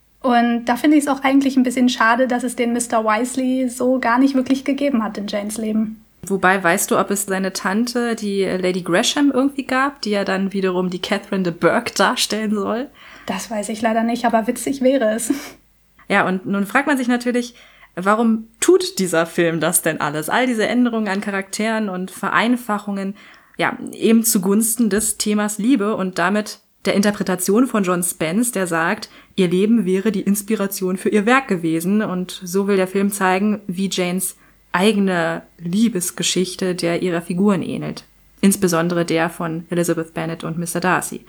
Und da finde ich es auch eigentlich ein bisschen schade, dass es den Mister Weasley so gar nicht wirklich gegeben hat in Janes Leben. Wobei, weißt du, ob es seine Tante, die Lady Gresham, irgendwie gab, die ja dann wiederum die Catherine de Bourgh darstellen soll? Das weiß ich leider nicht, aber witzig wäre es. Ja, und nun fragt man sich natürlich, warum tut dieser Film das denn alles? All diese Änderungen an Charakteren und Vereinfachungen, ja, eben zugunsten des Themas Liebe und damit der Interpretation von John Spence, der sagt, ihr Leben wäre die Inspiration für ihr Werk gewesen. Und so will der Film zeigen, wie Janes eigene Liebesgeschichte der ihrer Figuren ähnelt. Insbesondere der von Elizabeth Bennet und Mister Darcy.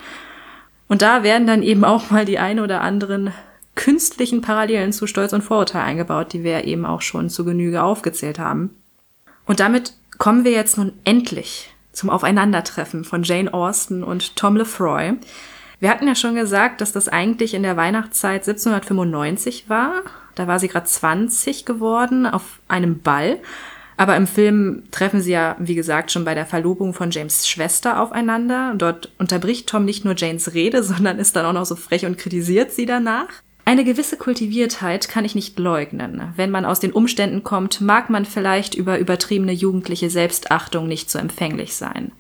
Und da werden dann eben auch mal die ein oder anderen künstlichen Parallelen zu Stolz und Vorurteil eingebaut, die wir eben auch schon zu Genüge aufgezählt haben. Und damit kommen wir jetzt nun endlich zum Aufeinandertreffen von Jane Austen und Tom Lefroy. Wir hatten ja schon gesagt, dass das eigentlich in der Weihnachtszeit siebzehnhundertfünfundneunzig war. Da war sie gerade zwanzig geworden auf einem Ball. Aber im Film treffen sie ja, wie gesagt, schon bei der Verlobung von James' Schwester aufeinander. Dort unterbricht Tom nicht nur Janes Rede, sondern ist dann auch noch so frech und kritisiert sie danach. Eine gewisse Kultiviertheit kann ich nicht leugnen. Wenn man aus den Umständen kommt, mag man vielleicht über übertriebene jugendliche Selbstachtung nicht so empfänglich sein.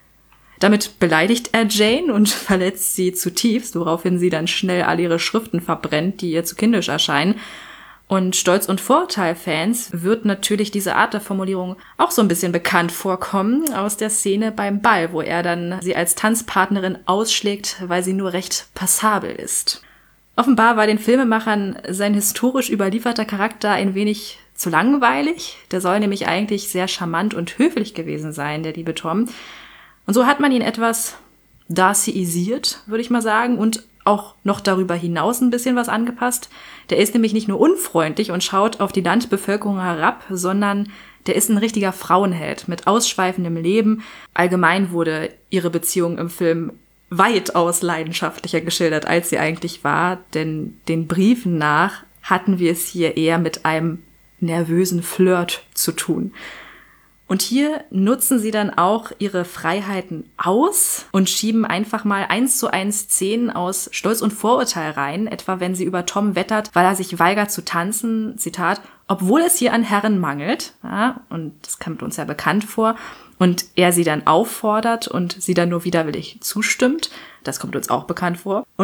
Damit beleidigt er Jane und verletzt sie zutiefst, woraufhin sie dann schnell all ihre Schriften verbrennt, die ihr zu kindisch erscheinen. Und Stolz- und Vorteil-Fans wird natürlich diese Art der Formulierung auch so ein bisschen bekannt vorkommen aus der Szene beim Ball, wo er dann sie als Tanzpartnerin ausschlägt, weil sie nur recht passabel ist. Offenbar war den Filmemachern sein historisch überlieferter Charakter ein wenig zu langweilig. Der soll nämlich eigentlich sehr charmant und höflich gewesen sein, der liebe Tom. Und so hat man ihn etwas Darcyisiert, würde ich mal sagen, und auch noch darüber hinaus ein bisschen was angepasst. Der ist nämlich nicht nur unfreundlich und schaut auf die Landbevölkerung herab, sondern der ist ein richtiger Frauenheld mit ausschweifendem Leben. Allgemein wurde ihre Beziehung im Film weitaus leidenschaftlicher geschildert, als sie eigentlich war, denn den Briefen nach hatten wir es hier eher mit einem nervösen Flirt zu tun. Und hier nutzen sie dann auch ihre Freiheiten aus und schieben einfach mal eins zu eins Szenen aus Stolz und Vorurteil rein, etwa wenn sie über Tom wettert, weil er sich weigert zu tanzen, Zitat, obwohl es hier an Herren mangelt, ja, und das kommt uns ja bekannt vor, und er sie dann auffordert und sie dann nur widerwillig zustimmt. Das kommt uns auch bekannt vor. Und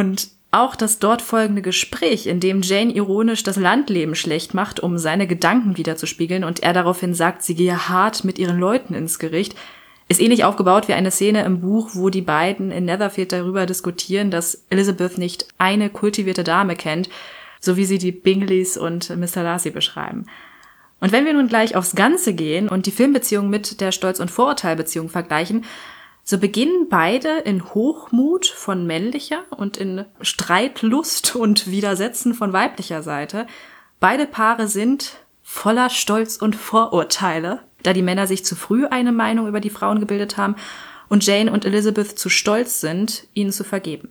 Auch das dort folgende Gespräch, in dem Jane ironisch das Landleben schlecht macht, um seine Gedanken wiederzuspiegeln und er daraufhin sagt, sie gehe hart mit ihren Leuten ins Gericht, ist ähnlich aufgebaut wie eine Szene im Buch, wo die beiden in Netherfield darüber diskutieren, dass Elizabeth nicht eine kultivierte Dame kennt, so wie sie die Bingleys und Mister Darcy beschreiben. Und wenn wir nun gleich aufs Ganze gehen und die Filmbeziehung mit der Stolz- und Vorurteilbeziehung vergleichen, so beginnen beide in Hochmut von männlicher und in Streitlust und Widersetzen von weiblicher Seite. Beide Paare sind voller Stolz und Vorurteile, da die Männer sich zu früh eine Meinung über die Frauen gebildet haben und Jane und Elizabeth zu stolz sind, ihnen zu vergeben.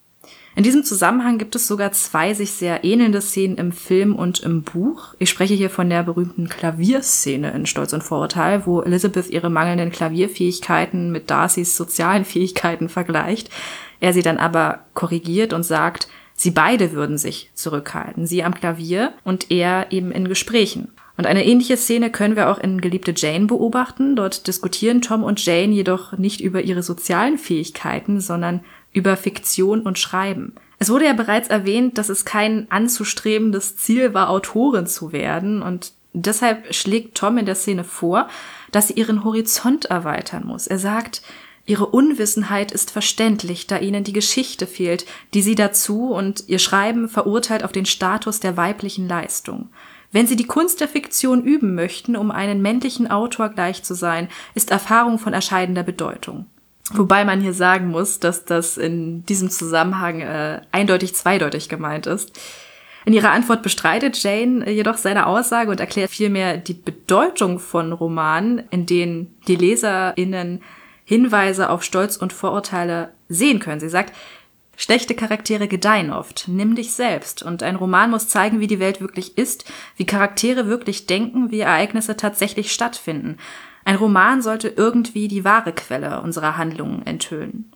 In diesem Zusammenhang gibt es sogar zwei sich sehr ähnelnde Szenen im Film und im Buch. Ich spreche hier von der berühmten Klavierszene in Stolz und Vorurteil, wo Elizabeth ihre mangelnden Klavierfähigkeiten mit Darcys sozialen Fähigkeiten vergleicht. Er sie dann aber korrigiert und sagt, sie beide würden sich zurückhalten. Sie am Klavier und er eben in Gesprächen. Und eine ähnliche Szene können wir auch in Geliebte Jane beobachten. Dort diskutieren Tom und Jane jedoch nicht über ihre sozialen Fähigkeiten, sondern über Fiktion und Schreiben. Es wurde ja bereits erwähnt, dass es kein anzustrebendes Ziel war, Autorin zu werden. Und deshalb schlägt Tom in der Szene vor, dass sie ihren Horizont erweitern muss. Er sagt, ihre Unwissenheit ist verständlich, da ihnen die Geschichte fehlt, die sie dazu und ihr Schreiben verurteilt auf den Status der weiblichen Leistung. Wenn Sie die Kunst der Fiktion üben möchten, um einen männlichen Autor gleich zu sein, ist Erfahrung von entscheidender Bedeutung. Wobei man hier sagen muss, dass das in diesem Zusammenhang äh, eindeutig zweideutig gemeint ist. In ihrer Antwort bestreitet Jane jedoch seine Aussage und erklärt vielmehr die Bedeutung von Romanen, in denen die LeserInnen Hinweise auf Stolz und Vorurteile sehen können. Sie sagt, schlechte Charaktere gedeihen oft. Nimm dich selbst. Und ein Roman muss zeigen, wie die Welt wirklich ist, wie Charaktere wirklich denken, wie Ereignisse tatsächlich stattfinden. Ein Roman sollte irgendwie die wahre Quelle unserer Handlungen enthüllen.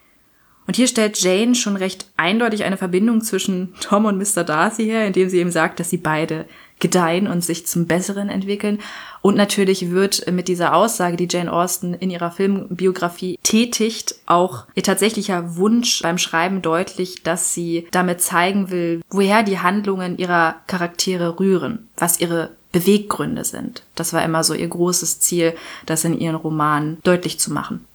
Und hier stellt Jane schon recht eindeutig eine Verbindung zwischen Tom und Mister Darcy her, indem sie eben sagt, dass sie beide gedeihen und sich zum Besseren entwickeln. Und natürlich wird mit dieser Aussage, die Jane Austen in ihrer Filmbiografie tätigt, auch ihr tatsächlicher Wunsch beim Schreiben deutlich, dass sie damit zeigen will, woher die Handlungen ihrer Charaktere rühren, was ihre Beweggründe sind. Das war immer so ihr großes Ziel, das in ihren Romanen deutlich zu machen.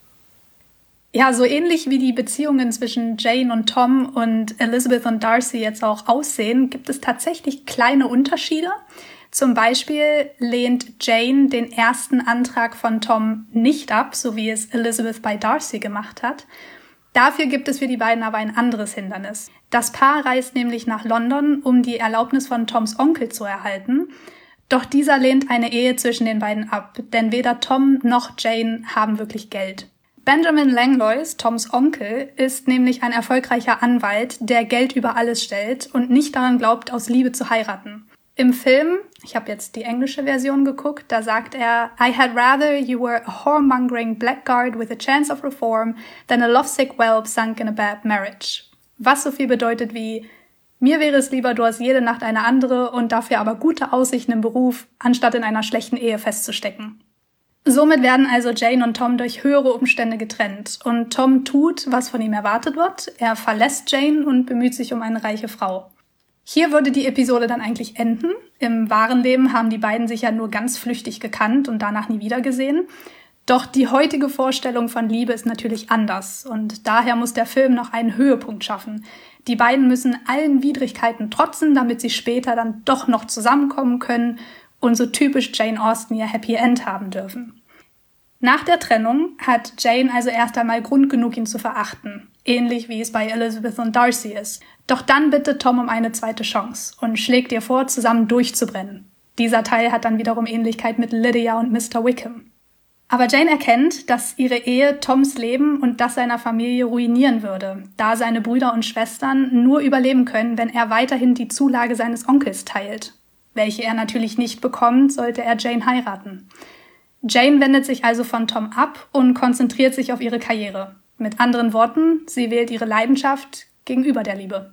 Ja, so ähnlich wie die Beziehungen zwischen Jane und Tom und Elizabeth und Darcy jetzt auch aussehen, gibt es tatsächlich kleine Unterschiede. Zum Beispiel lehnt Jane den ersten Antrag von Tom nicht ab, so wie es Elizabeth bei Darcy gemacht hat. Dafür gibt es für die beiden aber ein anderes Hindernis. Das Paar reist nämlich nach London, um die Erlaubnis von Toms Onkel zu erhalten. Doch dieser lehnt eine Ehe zwischen den beiden ab, denn weder Tom noch Jane haben wirklich Geld. Benjamin Langlois, Toms Onkel, ist nämlich ein erfolgreicher Anwalt, der Geld über alles stellt und nicht daran glaubt, aus Liebe zu heiraten. Im Film, ich habe jetzt die englische Version geguckt, da sagt er, I had rather you were a whoremongering blackguard with a chance of reform than a lovesick whelp sunk in a bad marriage. Was so viel bedeutet wie, mir wäre es lieber, du hast jede Nacht eine andere und dafür aber gute Aussichten im Beruf, anstatt in einer schlechten Ehe festzustecken. Somit werden also Jane und Tom durch höhere Umstände getrennt. Und Tom tut, was von ihm erwartet wird. Er verlässt Jane und bemüht sich um eine reiche Frau. Hier würde die Episode dann eigentlich enden. Im wahren Leben haben die beiden sich ja nur ganz flüchtig gekannt und danach nie wieder gesehen. Doch die heutige Vorstellung von Liebe ist natürlich anders. Und daher muss der Film noch einen Höhepunkt schaffen. Die beiden müssen allen Widrigkeiten trotzen, damit sie später dann doch noch zusammenkommen können und so typisch Jane Austen ihr Happy End haben dürfen. Nach der Trennung hat Jane also erst einmal Grund genug, ihn zu verachten, ähnlich wie es bei Elizabeth und Darcy ist. Doch dann bittet Tom um eine zweite Chance und schlägt ihr vor, zusammen durchzubrennen. Dieser Teil hat dann wiederum Ähnlichkeit mit Lydia und Mister Wickham. Aber Jane erkennt, dass ihre Ehe Toms Leben und das seiner Familie ruinieren würde, da seine Brüder und Schwestern nur überleben können, wenn er weiterhin die Zulage seines Onkels teilt, welche er natürlich nicht bekommt, sollte er Jane heiraten. Jane wendet sich also von Tom ab und konzentriert sich auf ihre Karriere. Mit anderen Worten, sie wählt ihre Leidenschaft gegenüber der Liebe.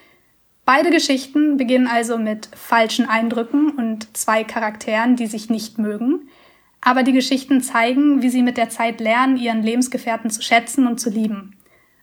Beide Geschichten beginnen also mit falschen Eindrücken und zwei Charakteren, die sich nicht mögen. Aber die Geschichten zeigen, wie sie mit der Zeit lernen, ihren Lebensgefährten zu schätzen und zu lieben.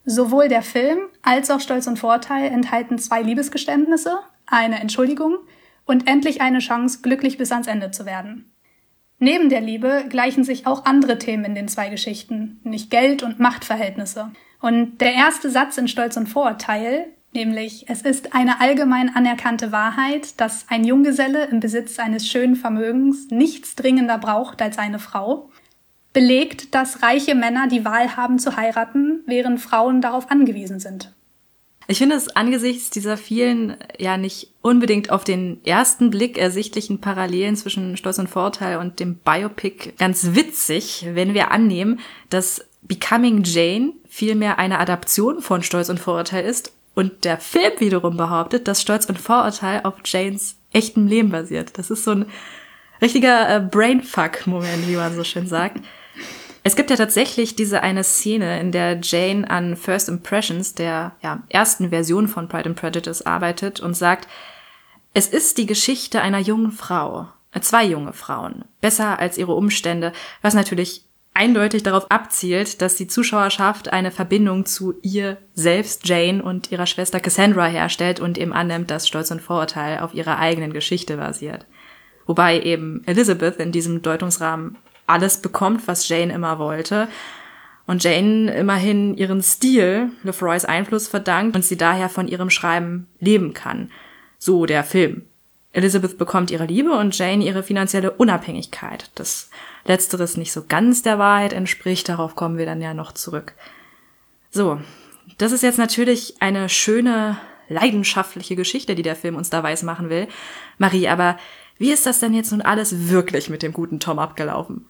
Sowohl der Film als auch Stolz und Vorurteil enthalten zwei Liebesgeständnisse, eine Entschuldigung und endlich eine Chance, glücklich bis ans Ende zu werden. Neben der Liebe gleichen sich auch andere Themen in den zwei Geschichten, nämlich Geld und Machtverhältnisse. Und der erste Satz in Stolz und Vorurteil, nämlich es ist eine allgemein anerkannte Wahrheit, dass ein Junggeselle im Besitz eines schönen Vermögens nichts dringender braucht als eine Frau, belegt, dass reiche Männer die Wahl haben zu heiraten, während Frauen darauf angewiesen sind. Ich finde es angesichts dieser vielen, ja nicht unbedingt auf den ersten Blick ersichtlichen Parallelen zwischen Stolz und Vorurteil und dem Biopic ganz witzig, wenn wir annehmen, dass Becoming Jane vielmehr eine Adaption von Stolz und Vorurteil ist und der Film wiederum behauptet, dass Stolz und Vorurteil auf Janes echtem Leben basiert. Das ist so ein richtiger äh, Brainfuck-Moment, wie man so schön sagt. Es gibt ja tatsächlich diese eine Szene, in der Jane an First Impressions, der ja, ersten Version von Pride and Prejudice, arbeitet und sagt, es ist die Geschichte einer jungen Frau, äh, zwei junge Frauen, besser als ihre Umstände, was natürlich eindeutig darauf abzielt, dass die Zuschauerschaft eine Verbindung zu ihr selbst, Jane, und ihrer Schwester Cassandra herstellt und eben annimmt, dass Stolz und Vorurteil auf ihrer eigenen Geschichte basiert. Wobei eben Elizabeth in diesem Deutungsrahmen alles bekommt, was Jane immer wollte. Und Jane immerhin ihren Stil Lefroys Einfluss verdankt und sie daher von ihrem Schreiben leben kann. So der Film. Elizabeth bekommt ihre Liebe und Jane ihre finanzielle Unabhängigkeit. Das Letzteres nicht so ganz der Wahrheit entspricht, darauf kommen wir dann ja noch zurück. So, das ist jetzt natürlich eine schöne, leidenschaftliche Geschichte, die der Film uns da weismachen will. Marie, aber wie ist das denn jetzt nun alles wirklich mit dem guten Tom abgelaufen?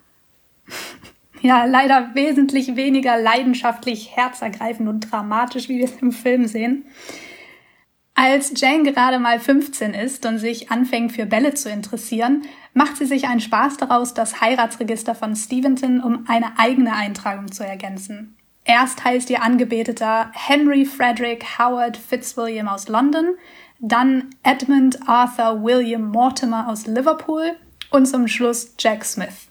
Ja, leider wesentlich weniger leidenschaftlich, herzergreifend und dramatisch, wie wir es im Film sehen. Als Jane gerade mal fünfzehn ist und sich anfängt für Bälle zu interessieren, macht sie sich einen Spaß daraus, das Heiratsregister von Steventon um eine eigene Eintragung zu ergänzen. Erst heißt ihr Angebeteter Henry Frederick Howard Fitzwilliam aus London, dann Edmund Arthur William Mortimer aus Liverpool und zum Schluss Jack Smith.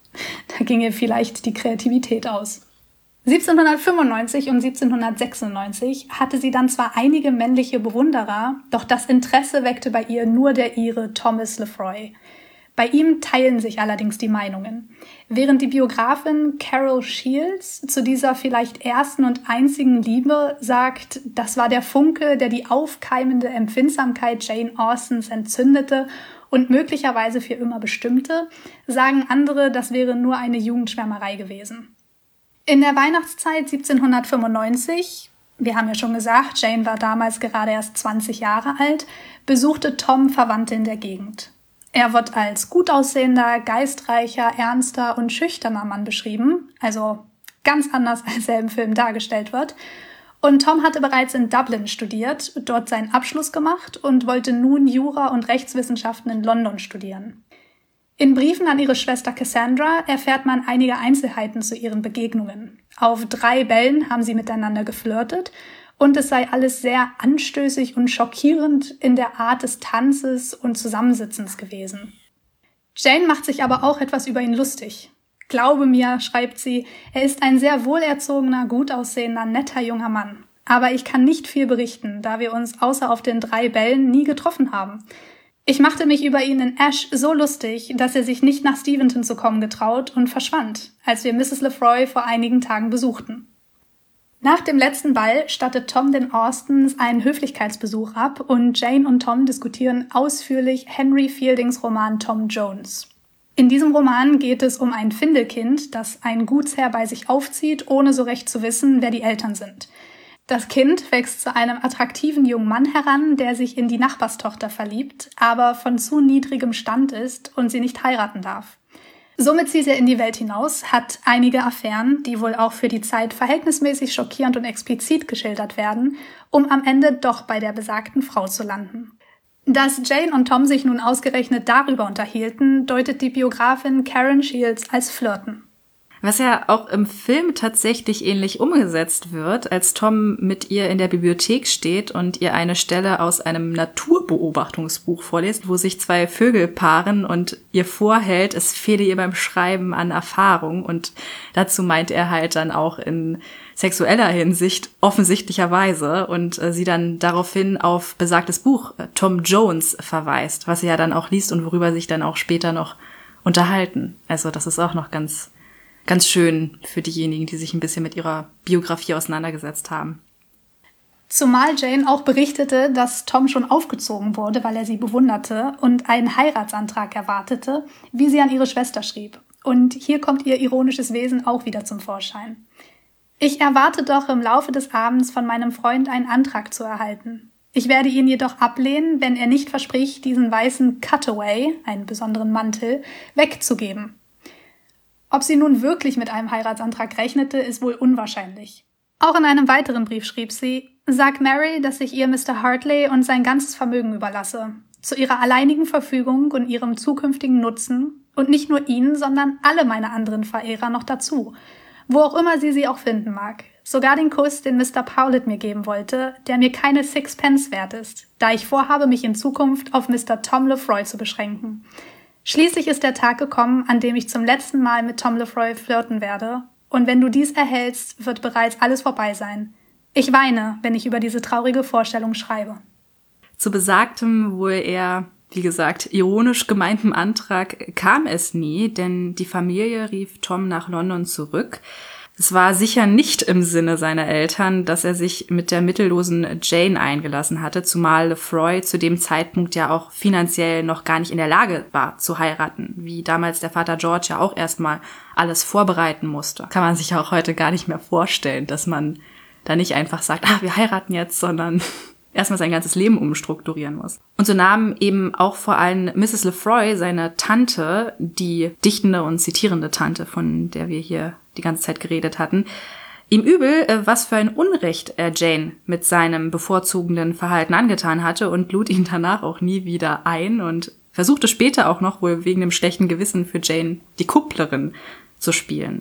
Da ging ihr vielleicht die Kreativität aus. siebzehnhundertfünfundneunzig und siebzehnhundertsechsundneunzig hatte sie dann zwar einige männliche Bewunderer, doch das Interesse weckte bei ihr nur der Ire Thomas Lefroy. Bei ihm teilen sich allerdings die Meinungen. Während die Biografin Carol Shields zu dieser vielleicht ersten und einzigen Liebe sagt, das war der Funke, der die aufkeimende Empfindsamkeit Jane Austens entzündete und möglicherweise für immer bestimmte, sagen andere, das wäre nur eine Jugendschwärmerei gewesen. In der Weihnachtszeit siebzehnhundertfünfundneunzig, wir haben ja schon gesagt, Jane war damals gerade erst zwanzig Jahre alt, besuchte Tom Verwandte in der Gegend. Er wird als gut aussehender, geistreicher, ernster und schüchterner Mann beschrieben, also ganz anders, als er im Film dargestellt wird. Und Tom hatte bereits in Dublin studiert, dort seinen Abschluss gemacht und wollte nun Jura und Rechtswissenschaften in London studieren. In Briefen an ihre Schwester Cassandra erfährt man einige Einzelheiten zu ihren Begegnungen. Auf drei Bällen haben sie miteinander geflirtet und es sei alles sehr anstößig und schockierend in der Art des Tanzes und Zusammensitzens gewesen. Jane macht sich aber auch etwas über ihn lustig. Glaube mir, schreibt sie, er ist ein sehr wohlerzogener, gut aussehender, netter junger Mann. Aber ich kann nicht viel berichten, da wir uns außer auf den drei Bällen nie getroffen haben. Ich machte mich über ihn in Ash so lustig, dass er sich nicht nach Steventon zu kommen getraut und verschwand, als wir Misses Lefroy vor einigen Tagen besuchten. Nach dem letzten Ball stattet Tom den Austens einen Höflichkeitsbesuch ab und Jane und Tom diskutieren ausführlich Henry Fieldings Roman Tom Jones. In diesem Roman geht es um ein Findelkind, das ein Gutsherr bei sich aufzieht, ohne so recht zu wissen, wer die Eltern sind. Das Kind wächst zu einem attraktiven jungen Mann heran, der sich in die Nachbarstochter verliebt, aber von zu niedrigem Stand ist und sie nicht heiraten darf. Somit zieht er in die Welt hinaus, hat einige Affären, die wohl auch für die Zeit verhältnismäßig schockierend und explizit geschildert werden, um am Ende doch bei der besagten Frau zu landen. Dass Jane und Tom sich nun ausgerechnet darüber unterhielten, deutet die Biografin Karen Shields als Flirten. Was ja auch im Film tatsächlich ähnlich umgesetzt wird, als Tom mit ihr in der Bibliothek steht und ihr eine Stelle aus einem Naturbeobachtungsbuch vorliest, wo sich zwei Vögel paaren und ihr vorhält, es fehle ihr beim Schreiben an Erfahrung. Und dazu meint er halt dann auch in sexueller Hinsicht offensichtlicherweise und äh, sie dann daraufhin auf besagtes Buch äh, Tom Jones verweist, was sie ja dann auch liest und worüber sich dann auch später noch unterhalten. Also das ist auch noch ganz Ganz schön für diejenigen, die sich ein bisschen mit ihrer Biografie auseinandergesetzt haben. Zumal Jane auch berichtete, dass Tom schon aufgezogen wurde, weil er sie bewunderte und einen Heiratsantrag erwartete, wie sie an ihre Schwester schrieb. Und hier kommt ihr ironisches Wesen auch wieder zum Vorschein. Ich erwarte doch im Laufe des Abends von meinem Freund einen Antrag zu erhalten. Ich werde ihn jedoch ablehnen, wenn er nicht verspricht, diesen weißen Cutaway, einen besonderen Mantel, wegzugeben. Ob sie nun wirklich mit einem Heiratsantrag rechnete, ist wohl unwahrscheinlich. Auch in einem weiteren Brief schrieb sie: Sag Mary, dass ich ihr Mister Hartley und sein ganzes Vermögen überlasse, zu ihrer alleinigen Verfügung und ihrem zukünftigen Nutzen, und nicht nur ihn, sondern alle meine anderen Verehrer noch dazu, wo auch immer sie sie auch finden mag. Sogar den Kuss, den Mister Powlett mir geben wollte, der mir keine Sixpence wert ist, da ich vorhabe, mich in Zukunft auf Mister Tom Lefroy zu beschränken. Schließlich ist der Tag gekommen, an dem ich zum letzten Mal mit Tom Lefroy flirten werde. Und wenn du dies erhältst, wird bereits alles vorbei sein. Ich weine, wenn ich über diese traurige Vorstellung schreibe. Zu besagtem, wohl eher, wie gesagt, ironisch gemeinten Antrag kam es nie, denn die Familie rief Tom nach London zurück. Es war sicher nicht im Sinne seiner Eltern, dass er sich mit der mittellosen Jane eingelassen hatte, zumal Lefroy zu dem Zeitpunkt ja auch finanziell noch gar nicht in der Lage war zu heiraten, wie damals der Vater George ja auch erstmal alles vorbereiten musste. Kann man sich ja auch heute gar nicht mehr vorstellen, dass man da nicht einfach sagt, ah, wir heiraten jetzt, sondern erstmal sein ganzes Leben umstrukturieren muss. Und so nahm eben auch vor allem Misses Lefroy, seine Tante, die dichtende und zitierende Tante, von der wir hier die ganze Zeit geredet hatten, ihm übel, was für ein Unrecht er Jane mit seinem bevorzugenden Verhalten angetan hatte und lud ihn danach auch nie wieder ein und versuchte später auch noch wohl wegen dem schlechten Gewissen für Jane die Kupplerin zu spielen.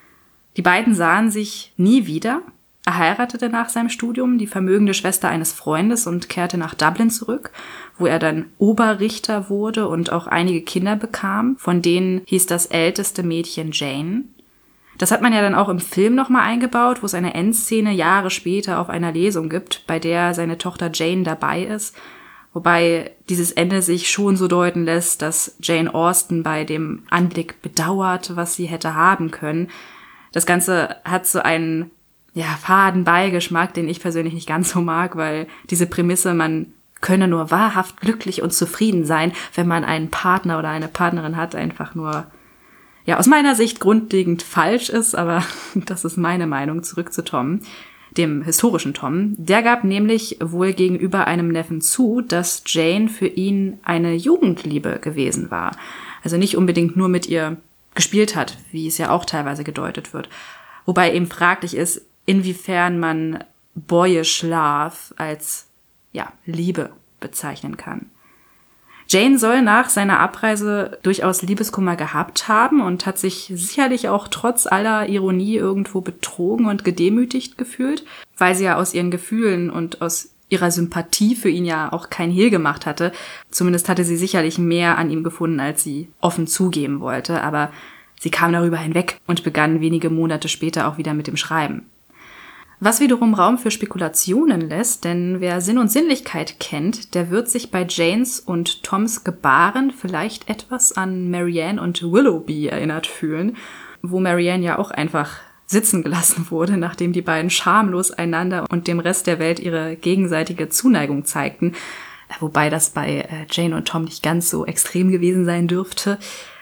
Die beiden sahen sich nie wieder. Er heiratete nach seinem Studium die vermögende Schwester eines Freundes und kehrte nach Dublin zurück, wo er dann Oberrichter wurde und auch einige Kinder bekam. Von denen hieß das älteste Mädchen Jane. Das hat man ja dann auch im Film nochmal eingebaut, wo es eine Endszene Jahre später auf einer Lesung gibt, bei der seine Tochter Jane dabei ist. Wobei dieses Ende sich schon so deuten lässt, dass Jane Austen bei dem Anblick bedauert, was sie hätte haben können. Das Ganze hat so einen ja, faden Beigeschmack, den ich persönlich nicht ganz so mag, weil diese Prämisse, man könne nur wahrhaft glücklich und zufrieden sein, wenn man einen Partner oder eine Partnerin hat, einfach nur, ja, aus meiner Sicht grundlegend falsch ist, aber das ist meine Meinung. Zurück zu Tom, dem historischen Tom. Der gab nämlich wohl gegenüber einem Neffen zu, dass Jane für ihn eine Jugendliebe gewesen war. Also nicht unbedingt nur mit ihr gespielt hat, wie es ja auch teilweise gedeutet wird. Wobei eben fraglich ist, inwiefern man boyish love als, ja, Liebe bezeichnen kann. Jane soll nach seiner Abreise durchaus Liebeskummer gehabt haben und hat sich sicherlich auch trotz aller Ironie irgendwo betrogen und gedemütigt gefühlt, weil sie ja aus ihren Gefühlen und aus ihrer Sympathie für ihn ja auch kein Hehl gemacht hatte. Zumindest hatte sie sicherlich mehr an ihm gefunden, als sie offen zugeben wollte, aber sie kam darüber hinweg und begann wenige Monate später auch wieder mit dem Schreiben. Was wiederum Raum für Spekulationen lässt, denn wer Sinn und Sinnlichkeit kennt, der wird sich bei Janes und Toms Gebaren vielleicht etwas an Marianne und Willoughby erinnert fühlen, wo Marianne ja auch einfach sitzen gelassen wurde, nachdem die beiden schamlos einander und dem Rest der Welt ihre gegenseitige Zuneigung zeigten, wobei das bei Jane und Tom nicht ganz so extrem gewesen sein dürfte.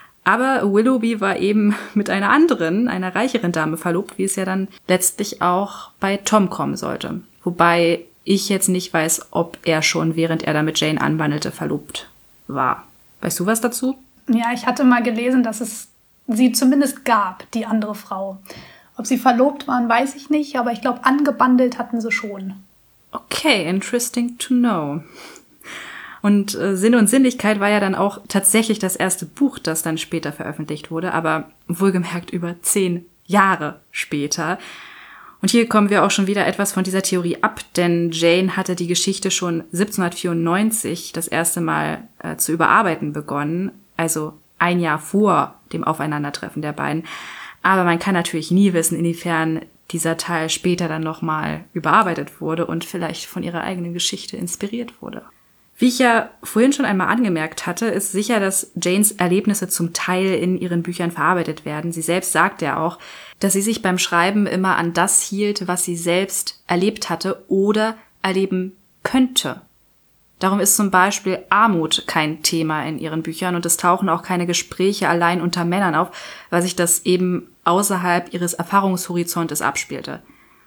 Aber Willoughby war eben mit einer anderen, einer reicheren Dame verlobt, wie es ja dann letztlich auch bei Tom kommen sollte. Wobei ich jetzt nicht weiß, ob er schon, während er da mit Jane anwandelte, verlobt war. Weißt du was dazu? Ja, ich hatte mal gelesen, dass es sie zumindest gab, die andere Frau. Ob sie verlobt waren, weiß ich nicht, aber ich glaube, angebandelt hatten sie schon. Okay, interesting to know. Und äh, Sinn und Sinnlichkeit war ja dann auch tatsächlich das erste Buch, das dann später veröffentlicht wurde, aber wohlgemerkt über zehn Jahre später. Und hier kommen wir auch schon wieder etwas von dieser Theorie ab, denn Jane hatte die Geschichte schon siebzehnhundertvierundneunzig das erste Mal äh, zu überarbeiten begonnen, also ein Jahr vor dem Aufeinandertreffen der beiden. Aber man kann natürlich nie wissen, inwiefern dieser Teil später dann nochmal überarbeitet wurde und vielleicht von ihrer eigenen Geschichte inspiriert wurde. Wie ich ja vorhin schon einmal angemerkt hatte, ist sicher, dass Janes Erlebnisse zum Teil in ihren Büchern verarbeitet werden. Sie selbst sagt ja auch, dass sie sich beim Schreiben immer an das hielt, was sie selbst erlebt hatte oder erleben könnte. Darum ist zum Beispiel Armut kein Thema in ihren Büchern und es tauchen auch keine Gespräche allein unter Männern auf, weil sich das eben außerhalb ihres Erfahrungshorizontes abspielte.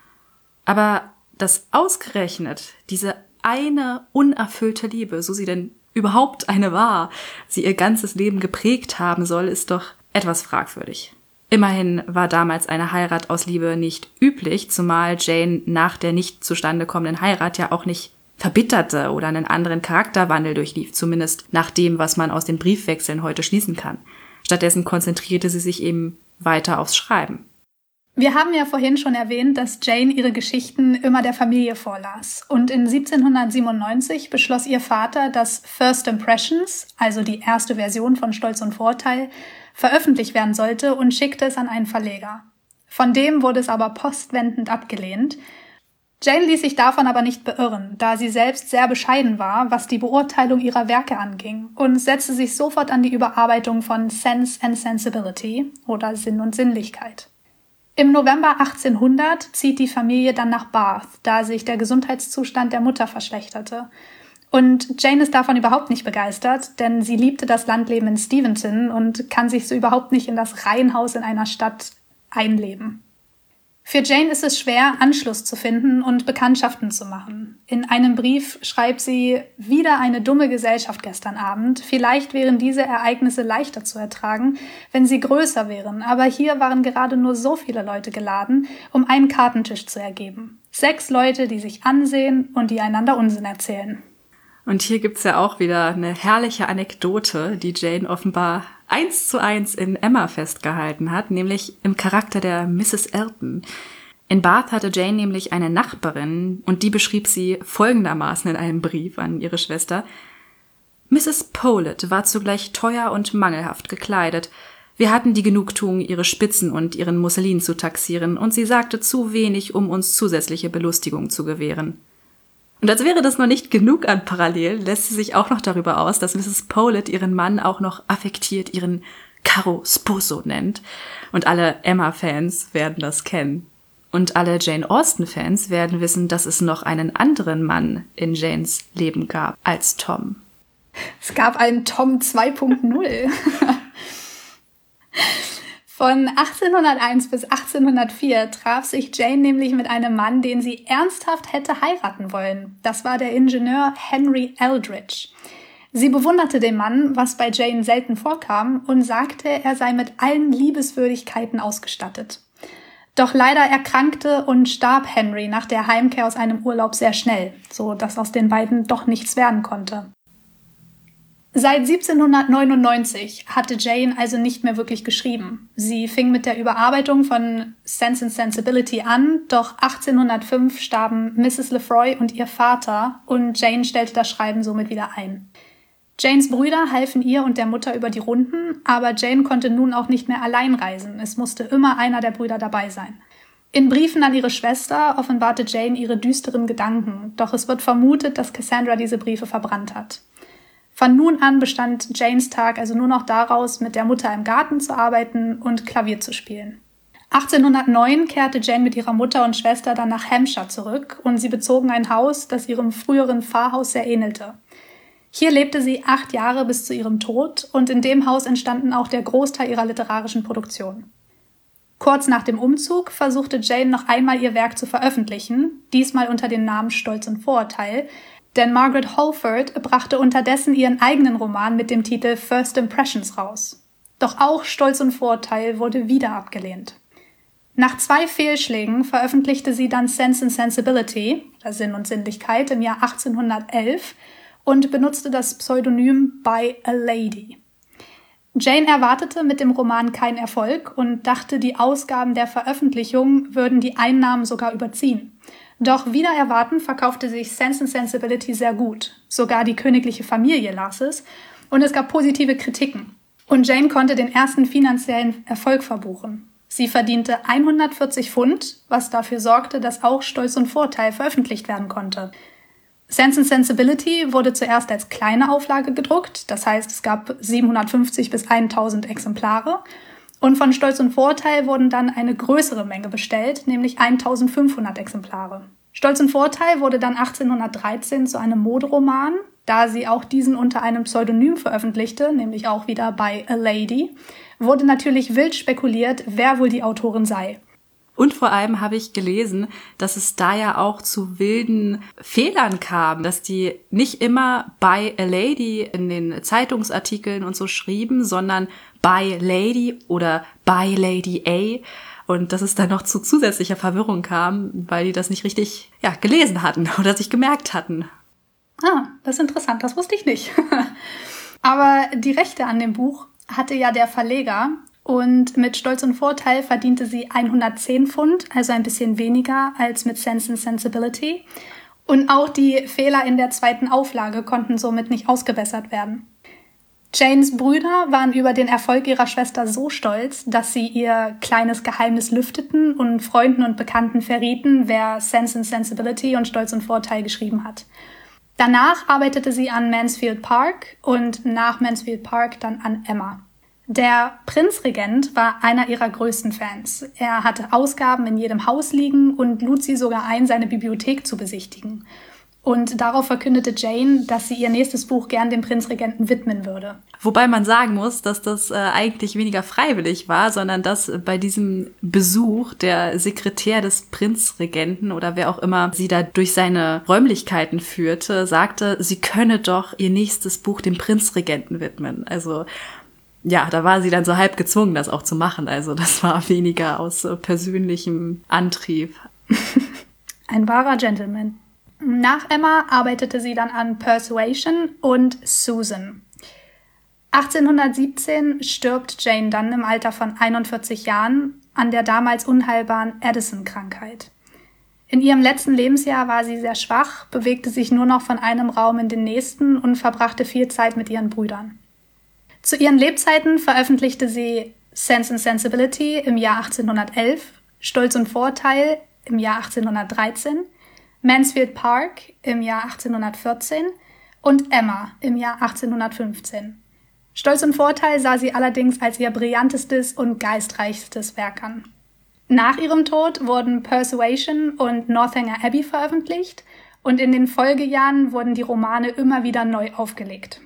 Aber dass ausgerechnet diese eine unerfüllte Liebe, so sie denn überhaupt eine war, sie ihr ganzes Leben geprägt haben soll, ist doch etwas fragwürdig. Immerhin war damals eine Heirat aus Liebe nicht üblich, zumal Jane nach der nicht zustande kommenden Heirat ja auch nicht verbitterte oder einen anderen Charakterwandel durchlief, zumindest nach dem, was man aus den Briefwechseln heute schließen kann. Stattdessen konzentrierte sie sich eben weiter aufs Schreiben. Wir haben ja vorhin schon erwähnt, dass Jane ihre Geschichten immer der Familie vorlas. Und in siebzehnhundertsiebenundneunzig beschloss ihr Vater, dass First Impressions, also die erste Version von Stolz und Vorteil, veröffentlicht werden sollte und schickte es an einen Verleger. Von dem wurde es aber postwendend abgelehnt. Jane ließ sich davon aber nicht beirren, da sie selbst sehr bescheiden war, was die Beurteilung ihrer Werke anging, und setzte sich sofort an die Überarbeitung von Sense and Sensibility oder Sinn und Sinnlichkeit. Im November achtzehnhundert zieht die Familie dann nach Bath, da sich der Gesundheitszustand der Mutter verschlechterte. Und Jane ist davon überhaupt nicht begeistert, denn sie liebte das Landleben in Steventon und kann sich so überhaupt nicht in das Reihenhaus in einer Stadt einleben. Für Jane ist es schwer, Anschluss zu finden und Bekanntschaften zu machen. In einem Brief schreibt sie: Wieder eine dumme Gesellschaft gestern Abend. Vielleicht wären diese Ereignisse leichter zu ertragen, wenn sie größer wären. Aber hier waren gerade nur so viele Leute geladen, um einen Kartentisch zu ergeben. Sechs Leute, die sich ansehen und die einander Unsinn erzählen. Und hier gibt's ja auch wieder eine herrliche Anekdote, die Jane offenbar eins zu eins in Emma festgehalten hat, nämlich im Charakter der Misses Elton. In Bath hatte Jane nämlich eine Nachbarin und die beschrieb sie folgendermaßen in einem Brief an ihre Schwester: Misses Powlett war zugleich teuer und mangelhaft gekleidet. Wir hatten die Genugtuung, ihre Spitzen und ihren Musselin zu taxieren, und sie sagte zu wenig, um uns zusätzliche Belustigung zu gewähren. Und als wäre das noch nicht genug an Parallelen, lässt sie sich auch noch darüber aus, dass Misses Powlett ihren Mann auch noch affektiert ihren Caro Sposo nennt. Und alle Emma-Fans werden das kennen. Und alle Jane Austen-Fans werden wissen, dass es noch einen anderen Mann in Janes Leben gab als Tom. Es gab einen Tom zwei Punkt null. Von achtzehnhunderteins bis achtzehnhundertvier traf sich Jane nämlich mit einem Mann, den sie ernsthaft hätte heiraten wollen. Das war der Ingenieur Henry Eldridge. Sie bewunderte den Mann, was bei Jane selten vorkam, und sagte, er sei mit allen Liebeswürdigkeiten ausgestattet. Doch leider erkrankte und starb Henry nach der Heimkehr aus einem Urlaub sehr schnell, so dass aus den beiden doch nichts werden konnte. Seit siebzehnhundertneunundneunzig hatte Jane also nicht mehr wirklich geschrieben. Sie fing mit der Überarbeitung von Sense and Sensibility an, doch achtzehnhundertfünf starben Misses Lefroy und ihr Vater und Jane stellte das Schreiben somit wieder ein. Janes Brüder halfen ihr und der Mutter über die Runden, aber Jane konnte nun auch nicht mehr allein reisen. Es musste immer einer der Brüder dabei sein. In Briefen an ihre Schwester offenbarte Jane ihre düsteren Gedanken, doch es wird vermutet, dass Cassandra diese Briefe verbrannt hat. Von nun an bestand Janes Tag also nur noch daraus, mit der Mutter im Garten zu arbeiten und Klavier zu spielen. achtzehnhundertneun kehrte Jane mit ihrer Mutter und Schwester dann nach Hampshire zurück und sie bezogen ein Haus, das ihrem früheren Pfarrhaus sehr ähnelte. Hier lebte sie acht Jahre bis zu ihrem Tod und in dem Haus entstanden auch der Großteil ihrer literarischen Produktion. Kurz nach dem Umzug versuchte Jane noch einmal ihr Werk zu veröffentlichen, diesmal unter dem Namen Stolz und Vorurteil, denn Margaret Holford brachte unterdessen ihren eigenen Roman mit dem Titel First Impressions raus. Doch auch Stolz und Vorurteil wurde wieder abgelehnt. Nach zwei Fehlschlägen veröffentlichte sie dann Sense and Sensibility, Sinn und Sinnlichkeit, im Jahr achtzehnhundertelf und benutzte das Pseudonym By a Lady. Jane erwartete mit dem Roman keinen Erfolg und dachte, die Ausgaben der Veröffentlichung würden die Einnahmen sogar überziehen. Doch wider Erwarten verkaufte sich Sense and Sensibility sehr gut. Sogar die königliche Familie las es und es gab positive Kritiken. Und Jane konnte den ersten finanziellen Erfolg verbuchen. Sie verdiente hundertvierzig Pfund, was dafür sorgte, dass auch Stolz und Vorteil veröffentlicht werden konnte. Sense and Sensibility wurde zuerst als kleine Auflage gedruckt, das heißt, es gab siebenhundertfünfzig bis tausend Exemplare. Und von Stolz und Vorteil wurden dann eine größere Menge bestellt, nämlich eintausendfünfhundert Exemplare. Stolz und Vorteil wurde dann achtzehnhundertdreizehn zu einem Moderoman, da sie auch diesen unter einem Pseudonym veröffentlichte, nämlich auch wieder By a Lady, wurde natürlich wild spekuliert, wer wohl die Autorin sei. Und vor allem habe ich gelesen, dass es da ja auch zu wilden Fehlern kam, dass die nicht immer By a Lady in den Zeitungsartikeln und so schrieben, sondern By Lady oder By Lady A. Und dass es dann noch zu zusätzlicher Verwirrung kam, weil die das nicht richtig ja, gelesen hatten oder sich gemerkt hatten. Ah, das ist interessant, das wusste ich nicht. Aber die Rechte an dem Buch hatte ja der Verleger. Und mit Stolz und Vorteil verdiente sie hundertzehn Pfund, also ein bisschen weniger als mit Sense and Sensibility. Und auch die Fehler in der zweiten Auflage konnten somit nicht ausgebessert werden. Janes Brüder waren über den Erfolg ihrer Schwester so stolz, dass sie ihr kleines Geheimnis lüfteten und Freunden und Bekannten verrieten, wer Sense and Sensibility und Stolz und Vorteil geschrieben hat. Danach arbeitete sie an Mansfield Park und nach Mansfield Park dann an Emma. Der Prinzregent war einer ihrer größten Fans. Er hatte Ausgaben in jedem Haus liegen und lud sie sogar ein, seine Bibliothek zu besichtigen. Und darauf verkündete Jane, dass sie ihr nächstes Buch gern dem Prinzregenten widmen würde. Wobei man sagen muss, dass das äh, eigentlich weniger freiwillig war, sondern dass bei diesem Besuch der Sekretär des Prinzregenten oder wer auch immer sie da durch seine Räumlichkeiten führte, sagte, sie könne doch ihr nächstes Buch dem Prinzregenten widmen. Also ja, da war sie dann so halb gezwungen, das auch zu machen. Also das war weniger aus äh, persönlichem Antrieb. Ein wahrer Gentleman. Nach Emma arbeitete sie dann an Persuasion und Susan. achtzehnhundertsiebzehn stirbt Jane dann im Alter von einundvierzig Jahren an der damals unheilbaren Addison-Krankheit. In ihrem letzten Lebensjahr war sie sehr schwach, bewegte sich nur noch von einem Raum in den nächsten und verbrachte viel Zeit mit ihren Brüdern. Zu ihren Lebzeiten veröffentlichte sie Sense and Sensibility im Jahr achtzehnhundertelf, Stolz und Vorteil im Jahr achtzehnhundertdreizehn, Mansfield Park im Jahr achtzehnhundertvierzehn und Emma im Jahr achtzehnhundertfünfzehn. Stolz und Vorteil sah sie allerdings als ihr brillantestes und geistreichstes Werk an. Nach ihrem Tod wurden Persuasion und Northanger Abbey veröffentlicht und in den Folgejahren wurden die Romane immer wieder neu aufgelegt.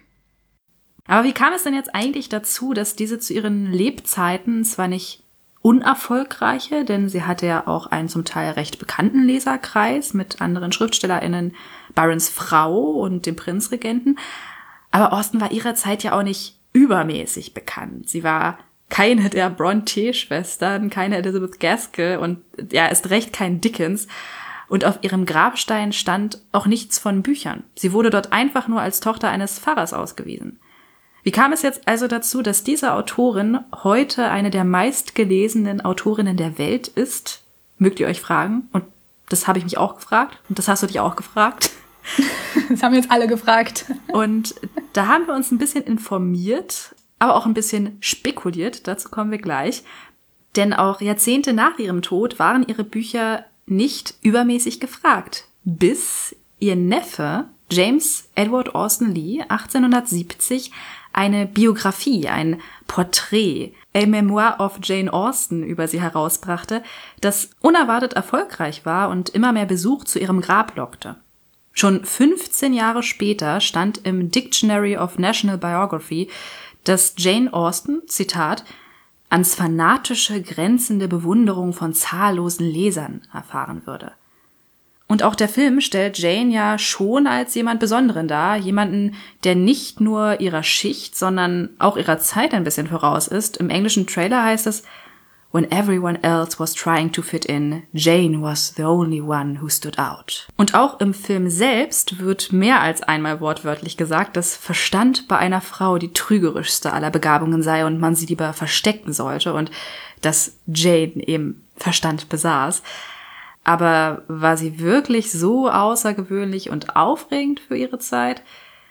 Aber wie kam es denn jetzt eigentlich dazu, dass diese zu ihren Lebzeiten zwar nicht unerfolgreiche, denn sie hatte ja auch einen zum Teil recht bekannten Leserkreis mit anderen SchriftstellerInnen, Byrons Frau und dem Prinzregenten, aber Austen war ihrer Zeit ja auch nicht übermäßig bekannt. Sie war keine der Brontë-Schwestern, keine Elizabeth Gaskell und ja, erst recht kein Dickens. Und auf ihrem Grabstein stand auch nichts von Büchern. Sie wurde dort einfach nur als Tochter eines Pfarrers ausgewiesen. Wie kam es jetzt also dazu, dass diese Autorin heute eine der meistgelesenen Autorinnen der Welt ist? Mögt ihr euch fragen? Und das habe ich mich auch gefragt. Und das hast du dich auch gefragt. Das haben wir jetzt alle gefragt. Und da haben wir uns ein bisschen informiert, aber auch ein bisschen spekuliert. Dazu kommen wir gleich. Denn auch Jahrzehnte nach ihrem Tod waren ihre Bücher nicht übermäßig gefragt. Bis ihr Neffe James Edward Austen Leigh achtzehnhundertsiebzig eine Biografie, ein Porträt, A Memoir of Jane Austen über sie herausbrachte, das unerwartet erfolgreich war und immer mehr Besuch zu ihrem Grab lockte. Schon fünfzehn Jahre später stand im Dictionary of National Biography, dass Jane Austen, Zitat, ans fanatische, grenzende Bewunderung von zahllosen Lesern erfahren würde. Und auch der Film stellt Jane ja schon als jemand Besonderen dar, jemanden, der nicht nur ihrer Schicht, sondern auch ihrer Zeit ein bisschen voraus ist. Im englischen Trailer heißt es, When everyone else was trying to fit in, Jane was the only one who stood out. Und auch im Film selbst wird mehr als einmal wortwörtlich gesagt, dass Verstand bei einer Frau die trügerischste aller Begabungen sei und man sie lieber verstecken sollte und dass Jane eben Verstand besaß. Aber war sie wirklich so außergewöhnlich und aufregend für ihre Zeit?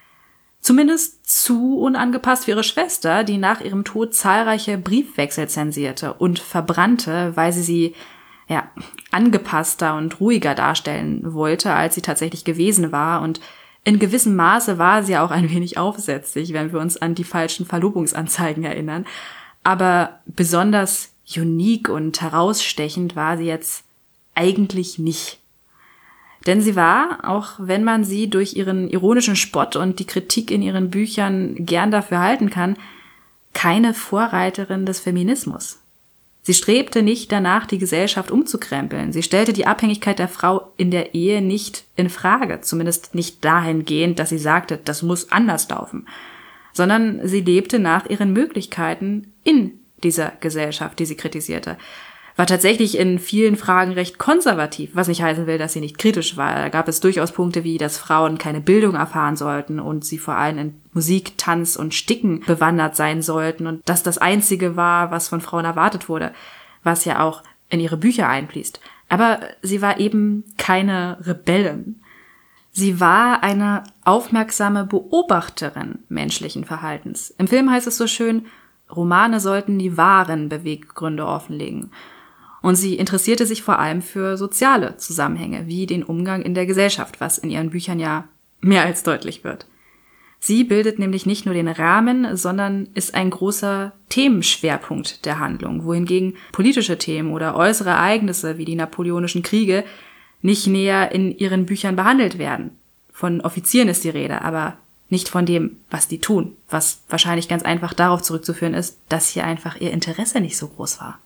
Zumindest zu unangepasst für ihre Schwester, die nach ihrem Tod zahlreiche Briefwechsel zensierte und verbrannte, weil sie sie ja angepasster und ruhiger darstellen wollte, als sie tatsächlich gewesen war. Und in gewissem Maße war sie auch ein wenig aufsätzlich, wenn wir uns an die falschen Verlobungsanzeigen erinnern. Aber besonders unique und herausstechend war sie jetzt eigentlich nicht. Denn sie war, auch wenn man sie durch ihren ironischen Spott und die Kritik in ihren Büchern gern dafür halten kann, keine Vorreiterin des Feminismus. Sie strebte nicht danach, die Gesellschaft umzukrempeln. Sie stellte die Abhängigkeit der Frau in der Ehe nicht in Frage, zumindest nicht dahingehend, dass sie sagte, das muss anders laufen, sondern sie lebte nach ihren Möglichkeiten in dieser Gesellschaft, die sie kritisierte. War tatsächlich in vielen Fragen recht konservativ, was nicht heißen will, dass sie nicht kritisch war. Da gab es durchaus Punkte wie, dass Frauen keine Bildung erfahren sollten und sie vor allem in Musik, Tanz und Sticken bewandert sein sollten und dass das Einzige war, was von Frauen erwartet wurde, was ja auch in ihre Bücher einfließt. Aber sie war eben keine Rebellin. Sie war eine aufmerksame Beobachterin menschlichen Verhaltens. Im Film heißt es so schön, Romane sollten die wahren Beweggründe offenlegen. Und sie interessierte sich vor allem für soziale Zusammenhänge, wie den Umgang in der Gesellschaft, was in ihren Büchern ja mehr als deutlich wird. Sie bildet nämlich nicht nur den Rahmen, sondern ist ein großer Themenschwerpunkt der Handlung, wohingegen politische Themen oder äußere Ereignisse wie die Napoleonischen Kriege nicht näher in ihren Büchern behandelt werden. Von Offizieren ist die Rede, aber nicht von dem, was die tun, was wahrscheinlich ganz einfach darauf zurückzuführen ist, dass hier einfach ihr Interesse nicht so groß war.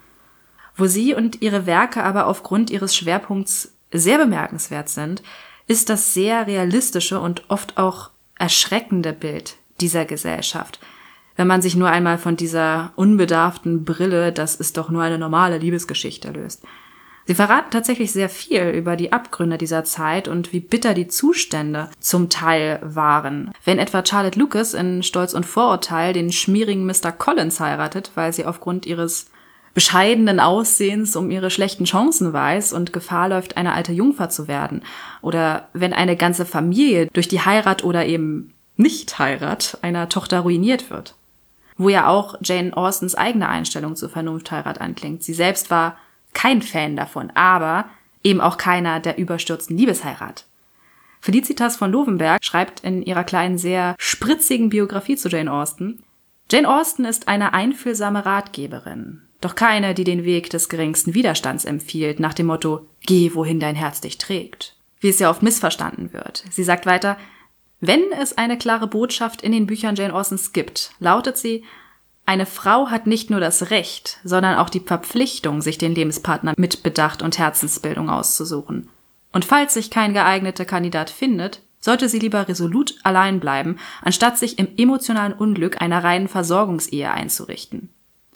Wo sie und ihre Werke aber aufgrund ihres Schwerpunkts sehr bemerkenswert sind, ist das sehr realistische und oft auch erschreckende Bild dieser Gesellschaft. Wenn man sich nur einmal von dieser unbedarften Brille, das ist doch nur eine normale Liebesgeschichte, löst. Sie verraten tatsächlich sehr viel über die Abgründe dieser Zeit und wie bitter die Zustände zum Teil waren. Wenn etwa Charlotte Lucas in Stolz und Vorurteil den schmierigen Mister Collins heiratet, weil sie aufgrund ihres bescheidenen Aussehens um ihre schlechten Chancen weiß und Gefahr läuft, eine alte Jungfer zu werden. Oder wenn eine ganze Familie durch die Heirat oder eben Nicht-Heirat einer Tochter ruiniert wird. Wo ja auch Jane Austens eigene Einstellung zur Vernunftheirat anklingt. Sie selbst war kein Fan davon, aber eben auch keiner der überstürzten Liebesheirat. Felicitas von Lovenberg schreibt in ihrer kleinen, sehr spritzigen Biografie zu Jane Austen: Jane Austen ist eine einfühlsame Ratgeberin, doch keine, die den Weg des geringsten Widerstands empfiehlt, nach dem Motto, geh, wohin dein Herz dich trägt, wie es ja oft missverstanden wird. Sie sagt weiter, wenn es eine klare Botschaft in den Büchern Jane Austens gibt, lautet sie, eine Frau hat nicht nur das Recht, sondern auch die Verpflichtung, sich den Lebenspartner mit Bedacht und Herzensbildung auszusuchen. Und falls sich kein geeigneter Kandidat findet, sollte sie lieber resolut allein bleiben, anstatt sich im emotionalen Unglück einer reinen Versorgungsehe einzurichten.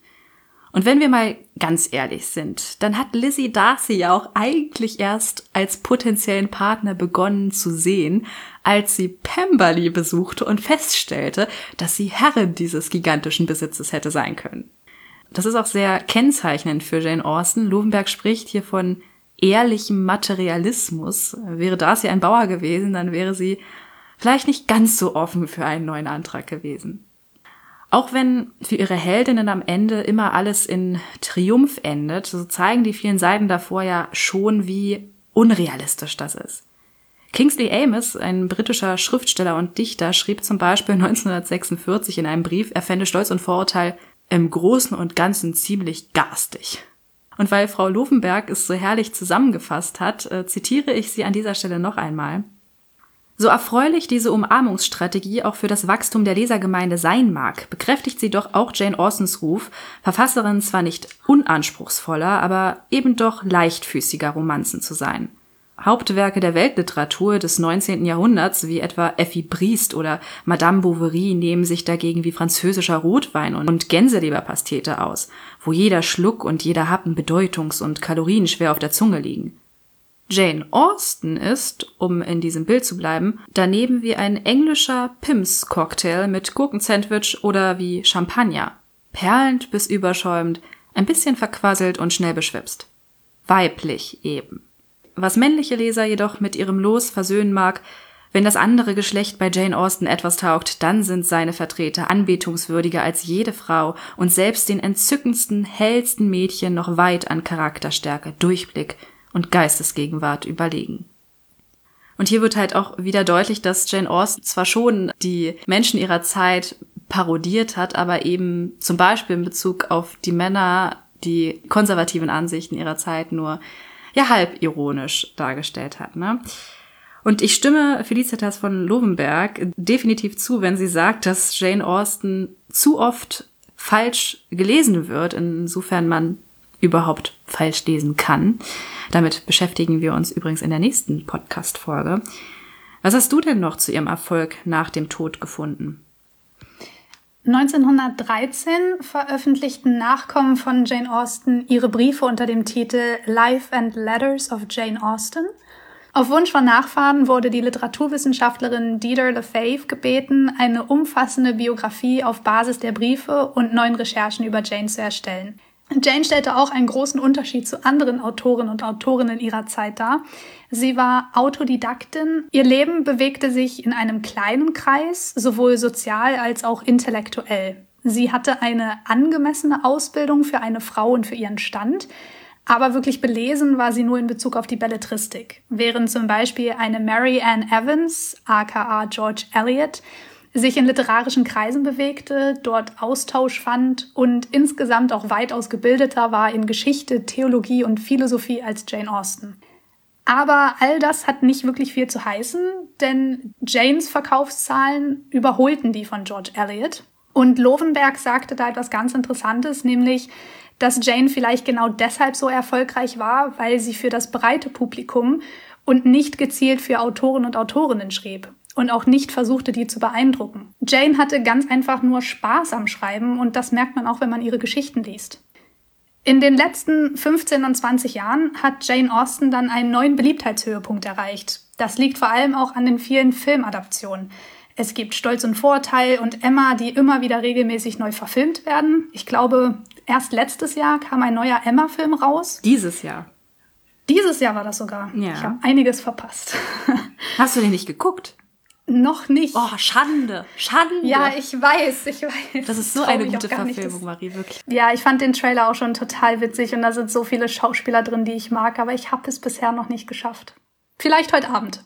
Und wenn wir mal ganz ehrlich sind, dann hat Lizzie Darcy ja auch eigentlich erst als potenziellen Partner begonnen zu sehen, als sie Pemberley besuchte und feststellte, dass sie Herrin dieses gigantischen Besitzes hätte sein können. Das ist auch sehr kennzeichnend für Jane Austen. Lovenberg spricht hier von ehrlichem Materialismus. Wäre Darcy ein Bauer gewesen, dann wäre sie vielleicht nicht ganz so offen für einen neuen Antrag gewesen. Auch wenn für ihre Heldinnen am Ende immer alles in Triumph endet, so zeigen die vielen Seiten davor ja schon, wie unrealistisch das ist. Kingsley Amis, ein britischer Schriftsteller und Dichter, schrieb zum Beispiel neunzehnhundertsechsundvierzig in einem Brief, er fände Stolz und Vorurteil im Großen und Ganzen ziemlich garstig. Und weil Frau Lovenberg es so herrlich zusammengefasst hat, äh, zitiere ich sie an dieser Stelle noch einmal. So erfreulich diese Umarmungsstrategie auch für das Wachstum der Lesergemeinde sein mag, bekräftigt sie doch auch Jane Austens Ruf, Verfasserin zwar nicht unanspruchsvoller, aber eben doch leichtfüßiger Romanzen zu sein. Hauptwerke der Weltliteratur des neunzehnten Jahrhunderts, wie etwa Effi Briest oder Madame Bovary, nehmen sich dagegen wie französischer Rotwein und Gänseleberpastete aus, wo jeder Schluck und jeder Happen bedeutungs- und kalorienschwer auf der Zunge liegen. Jane Austen ist, um in diesem Bild zu bleiben, daneben wie ein englischer Pimm's-Cocktail mit Gurkensandwich oder wie Champagner, perlend bis überschäumend, ein bisschen verquasselt und schnell beschwipst. Weiblich eben. Was männliche Leser jedoch mit ihrem Los versöhnen mag, wenn das andere Geschlecht bei Jane Austen etwas taugt, dann sind seine Vertreter anbetungswürdiger als jede Frau und selbst den entzückendsten, hellsten Mädchen noch weit an Charakterstärke, Durchblick und Geistesgegenwart überlegen. Und hier wird halt auch wieder deutlich, dass Jane Austen zwar schon die Menschen ihrer Zeit parodiert hat, aber eben zum Beispiel in Bezug auf die Männer, die konservativen Ansichten ihrer Zeit nur ja halb ironisch dargestellt hat, ne? Und ich stimme Felicitas von Lovenberg definitiv zu, wenn sie sagt, dass Jane Austen zu oft falsch gelesen wird, insofern man überhaupt falsch lesen kann. Damit beschäftigen wir uns übrigens in der nächsten Podcast-Folge. Was hast du denn noch zu ihrem Erfolg nach dem Tod gefunden? neunzehnhundertdreizehn veröffentlichten Nachkommen von Jane Austen ihre Briefe unter dem Titel Life and Letters of Jane Austen. Auf Wunsch von Nachfahren wurde die Literaturwissenschaftlerin Dieter Lefebvre gebeten, eine umfassende Biografie auf Basis der Briefe und neuen Recherchen über Jane zu erstellen. Jane stellte auch einen großen Unterschied zu anderen Autoren und Autorinnen ihrer Zeit dar. Sie war Autodidaktin. Ihr Leben bewegte sich in einem kleinen Kreis, sowohl sozial als auch intellektuell. Sie hatte eine angemessene Ausbildung für eine Frau und für ihren Stand, aber wirklich belesen war sie nur in Bezug auf die Belletristik. Während zum Beispiel eine Mary Ann Evans, aka George Eliot, sich in literarischen Kreisen bewegte, dort Austausch fand und insgesamt auch weitaus gebildeter war in Geschichte, Theologie und Philosophie als Jane Austen. Aber all das hat nicht wirklich viel zu heißen, denn Janes Verkaufszahlen überholten die von George Eliot. Und Lovenberg sagte da etwas ganz Interessantes, nämlich, dass Jane vielleicht genau deshalb so erfolgreich war, weil sie für das breite Publikum und nicht gezielt für Autoren und Autorinnen schrieb. Und auch nicht versuchte, die zu beeindrucken. Jane hatte ganz einfach nur Spaß am Schreiben und das merkt man auch, wenn man ihre Geschichten liest. In den letzten fünfzehn und zwanzig Jahren hat Jane Austen dann einen neuen Beliebtheitshöhepunkt erreicht. Das liegt vor allem auch an den vielen Filmadaptionen. Es gibt Stolz und Vorurteil und Emma, die immer wieder regelmäßig neu verfilmt werden. Ich glaube, erst letztes Jahr kam ein neuer Emma-Film raus. Dieses Jahr. Dieses Jahr war das sogar. Ja. Ich habe einiges verpasst. Hast du den nicht geguckt? Noch nicht. Oh, Schande, Schande. Ja, ich weiß, ich weiß. Das ist so eine gute Verfilmung, Marie, wirklich. Ja, ich fand den Trailer auch schon total witzig und da sind so viele Schauspieler drin, die ich mag, aber ich habe es bisher noch nicht geschafft. Vielleicht heute Abend.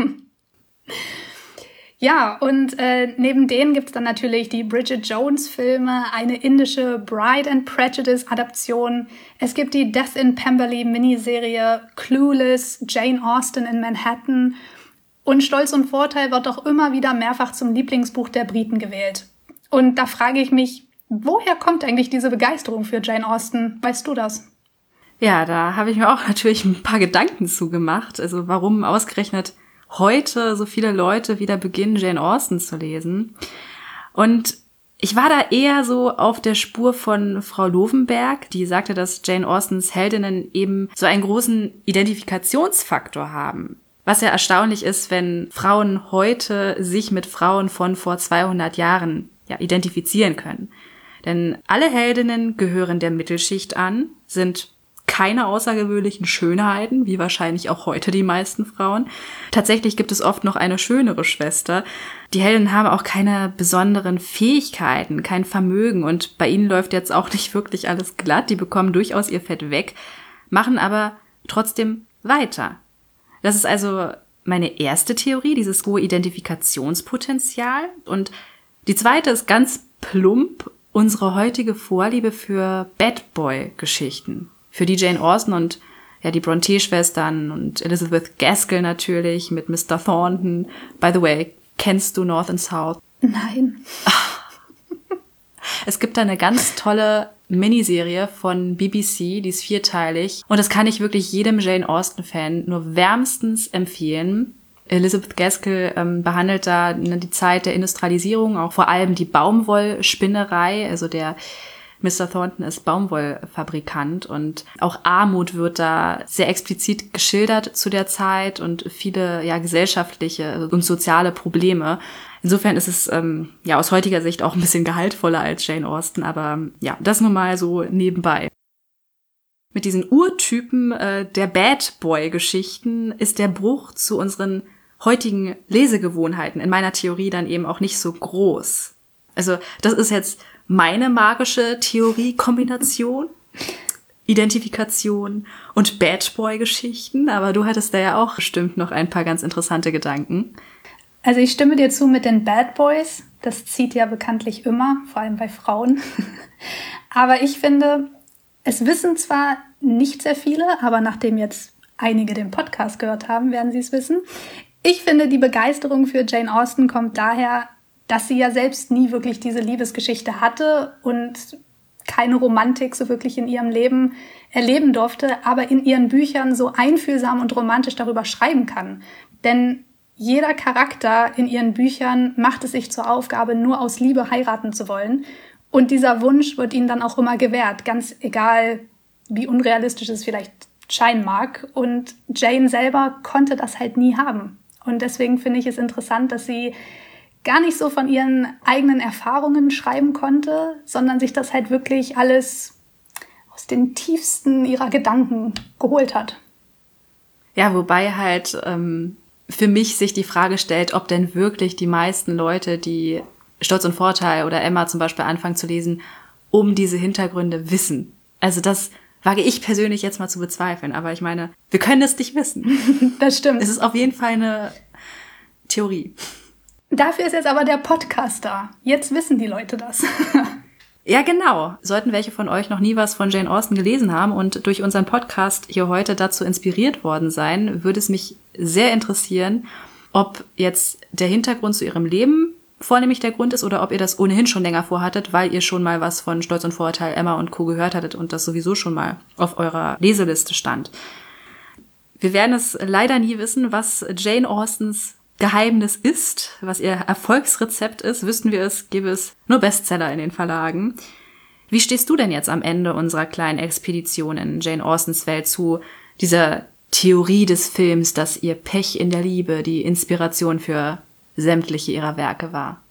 Ja, und äh, neben denen gibt's dann natürlich die Bridget Jones-Filme, eine indische Pride and Prejudice-Adaption. Es gibt die Death in Pemberley-Miniserie, Clueless, Jane Austen in Manhattan. Und Stolz und Vorurteil wird auch immer wieder mehrfach zum Lieblingsbuch der Briten gewählt. Und da frage ich mich, woher kommt eigentlich diese Begeisterung für Jane Austen? Weißt du das? Ja, da habe ich mir auch natürlich ein paar Gedanken zugemacht. Also warum ausgerechnet heute so viele Leute wieder beginnen, Jane Austen zu lesen. Und ich war da eher so auf der Spur von Frau Lovenberg, die sagte, dass Jane Austens Heldinnen eben so einen großen Identifikationsfaktor haben. Was ja erstaunlich ist, wenn Frauen heute sich mit Frauen von vor zweihundert Jahren ja, identifizieren können. Denn alle Heldinnen gehören der Mittelschicht an, sind keine außergewöhnlichen Schönheiten, wie wahrscheinlich auch heute die meisten Frauen. Tatsächlich gibt es oft noch eine schönere Schwester. Die Heldinnen haben auch keine besonderen Fähigkeiten, kein Vermögen und bei ihnen läuft jetzt auch nicht wirklich alles glatt. Die bekommen durchaus ihr Fett weg, machen aber trotzdem weiter. Das ist also meine erste Theorie, dieses hohe Identifikationspotenzial. Und die zweite ist ganz plump unsere heutige Vorliebe für Bad Boy-Geschichten. Für die Jane Austen und ja die Brontë-Schwestern und Elizabeth Gaskell natürlich mit Mister Thornton. By the way, kennst du North and South? Nein. Es gibt da eine ganz tolle Miniserie von B B C, die ist vierteilig. Und das kann ich wirklich jedem Jane Austen-Fan nur wärmstens empfehlen. Elizabeth Gaskell ähm, behandelt da ne, die Zeit der Industrialisierung, auch vor allem die Baumwollspinnerei. Also der Mister Thornton ist Baumwollfabrikant und auch Armut wird da sehr explizit geschildert zu der Zeit und viele ja gesellschaftliche und soziale Probleme. Insofern ist es ähm, ja aus heutiger Sicht auch ein bisschen gehaltvoller als Jane Austen, aber ja, das nun mal so nebenbei. Mit diesen Urtypen äh, der Bad Boy-Geschichten ist der Bruch zu unseren heutigen Lesegewohnheiten in meiner Theorie dann eben auch nicht so groß. Also das ist jetzt meine magische Theorie-Kombination, Identifikation und Bad Boy-Geschichten, aber du hattest da ja auch bestimmt noch ein paar ganz interessante Gedanken. Also ich stimme dir zu mit den Bad Boys. Das zieht ja bekanntlich immer, vor allem bei Frauen. Aber ich finde, es wissen zwar nicht sehr viele, aber nachdem jetzt einige den Podcast gehört haben, werden sie es wissen. Ich finde, die Begeisterung für Jane Austen kommt daher, dass sie ja selbst nie wirklich diese Liebesgeschichte hatte und keine Romantik so wirklich in ihrem Leben erleben durfte, aber in ihren Büchern so einfühlsam und romantisch darüber schreiben kann. Denn jeder Charakter in ihren Büchern macht es sich zur Aufgabe, nur aus Liebe heiraten zu wollen. Und dieser Wunsch wird ihnen dann auch immer gewährt, ganz egal, wie unrealistisch es vielleicht scheinen mag. Und Jane selber konnte das halt nie haben. Und deswegen finde ich es interessant, dass sie gar nicht so von ihren eigenen Erfahrungen schreiben konnte, sondern sich das halt wirklich alles aus den tiefsten ihrer Gedanken geholt hat. Ja, wobei halt ähm, für mich sich die Frage stellt, ob denn wirklich die meisten Leute, die Stolz und Vorurteil oder Emma zum Beispiel anfangen zu lesen, um diese Hintergründe wissen. Also das wage ich persönlich jetzt mal zu bezweifeln, aber ich meine, wir können es nicht wissen. Das stimmt. Es ist auf jeden Fall eine Theorie. Dafür ist jetzt aber der Podcast da. Jetzt wissen die Leute das. Ja, genau. Sollten welche von euch noch nie was von Jane Austen gelesen haben und durch unseren Podcast hier heute dazu inspiriert worden sein, würde es mich sehr interessieren, ob jetzt der Hintergrund zu ihrem Leben vornehmlich der Grund ist oder ob ihr das ohnehin schon länger vorhattet, weil ihr schon mal was von Stolz und Vorurteil, Emma und Co. gehört hattet und das sowieso schon mal auf eurer Leseliste stand. Wir werden es leider nie wissen, was Jane Austens Geheimnis ist, was ihr Erfolgsrezept ist. Wüssten wir es, gäbe es nur Bestseller in den Verlagen. Wie stehst du denn jetzt am Ende unserer kleinen Expedition in Jane Austens Welt zu dieser Theorie des Films, dass ihr Pech in der Liebe die Inspiration für sämtliche ihrer Werke war?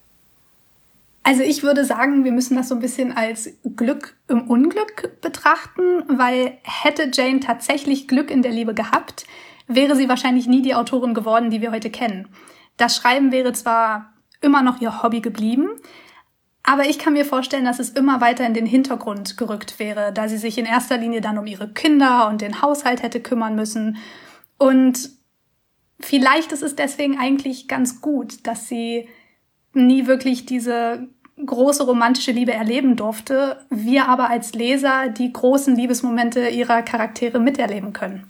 Also ich würde sagen, wir müssen das so ein bisschen als Glück im Unglück betrachten, weil hätte Jane tatsächlich Glück in der Liebe gehabt, wäre sie wahrscheinlich nie die Autorin geworden, die wir heute kennen. Das Schreiben wäre zwar immer noch ihr Hobby geblieben, aber ich kann mir vorstellen, dass es immer weiter in den Hintergrund gerückt wäre, da sie sich in erster Linie dann um ihre Kinder und den Haushalt hätte kümmern müssen. Und vielleicht ist es deswegen eigentlich ganz gut, dass sie nie wirklich diese große romantische Liebe erleben durfte, wir aber als Leser die großen Liebesmomente ihrer Charaktere miterleben können.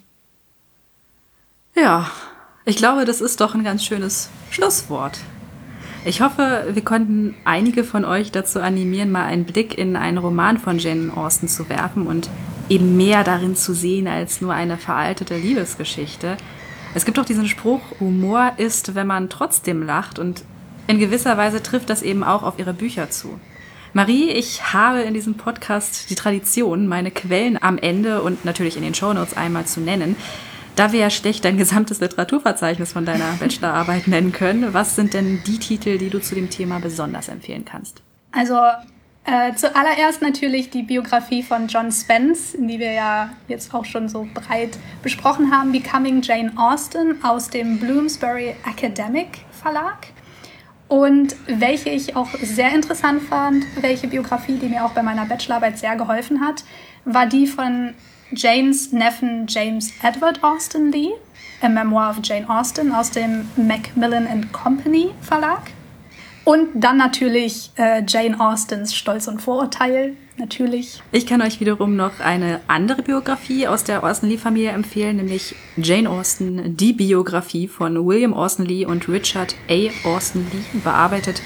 Ja, ich glaube, das ist doch ein ganz schönes Schlusswort. Ich hoffe, wir konnten einige von euch dazu animieren, mal einen Blick in einen Roman von Jane Austen zu werfen und eben mehr darin zu sehen als nur eine veraltete Liebesgeschichte. Es gibt auch diesen Spruch, Humor ist, wenn man trotzdem lacht, und in gewisser Weise trifft das eben auch auf ihre Bücher zu. Marie, ich habe in diesem Podcast die Tradition, meine Quellen am Ende und natürlich in den Shownotes einmal zu nennen. Da wir ja schlecht dein gesamtes Literaturverzeichnis von deiner Bachelorarbeit nennen können, was sind denn die Titel, die du zu dem Thema besonders empfehlen kannst? Also äh, zuallererst natürlich die Biografie von John Spence, die wir ja jetzt auch schon so breit besprochen haben, Becoming Jane Austen aus dem Bloomsbury Academic Verlag. Und welche ich auch sehr interessant fand, welche Biografie, die mir auch bei meiner Bachelorarbeit sehr geholfen hat, war die von Janes Neffen James Edward Austen Lee, A Memoir of Jane Austen aus dem Macmillan and Company Verlag. Und dann natürlich äh, Jane Austens Stolz und Vorurteil, natürlich. Ich kann euch wiederum noch eine andere Biografie aus der Austen-Lee-Familie empfehlen, nämlich Jane Austen, die Biografie von William Austen Lee und Richard A. Austen Lee, bearbeitet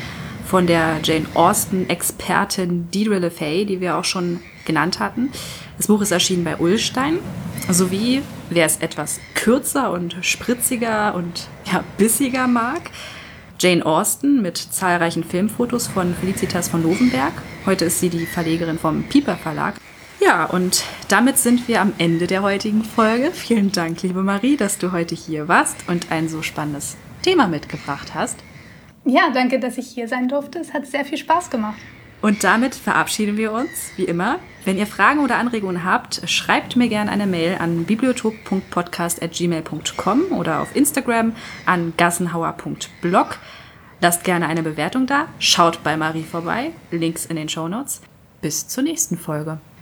von der Jane Austen-Expertin Deirdre LaFay, die wir auch schon genannt hatten. Das Buch ist erschienen bei Ullstein, sowie, wer es etwas kürzer und spritziger und ja, bissiger mag, Jane Austen mit zahlreichen Filmfotos von Felicitas von Lovenberg. Heute ist sie die Verlegerin vom Piper Verlag. Ja, und damit sind wir am Ende der heutigen Folge. Vielen Dank, liebe Marie, dass du heute hier warst und ein so spannendes Thema mitgebracht hast. Ja, danke, dass ich hier sein durfte. Es hat sehr viel Spaß gemacht. Und damit verabschieden wir uns, wie immer. Wenn ihr Fragen oder Anregungen habt, schreibt mir gerne eine Mail an bibliotop punkt podcast at gmail punkt com oder auf Instagram an gassenhauer punkt blog. Lasst gerne eine Bewertung da, schaut bei Marie vorbei, Links in den Shownotes. Bis zur nächsten Folge.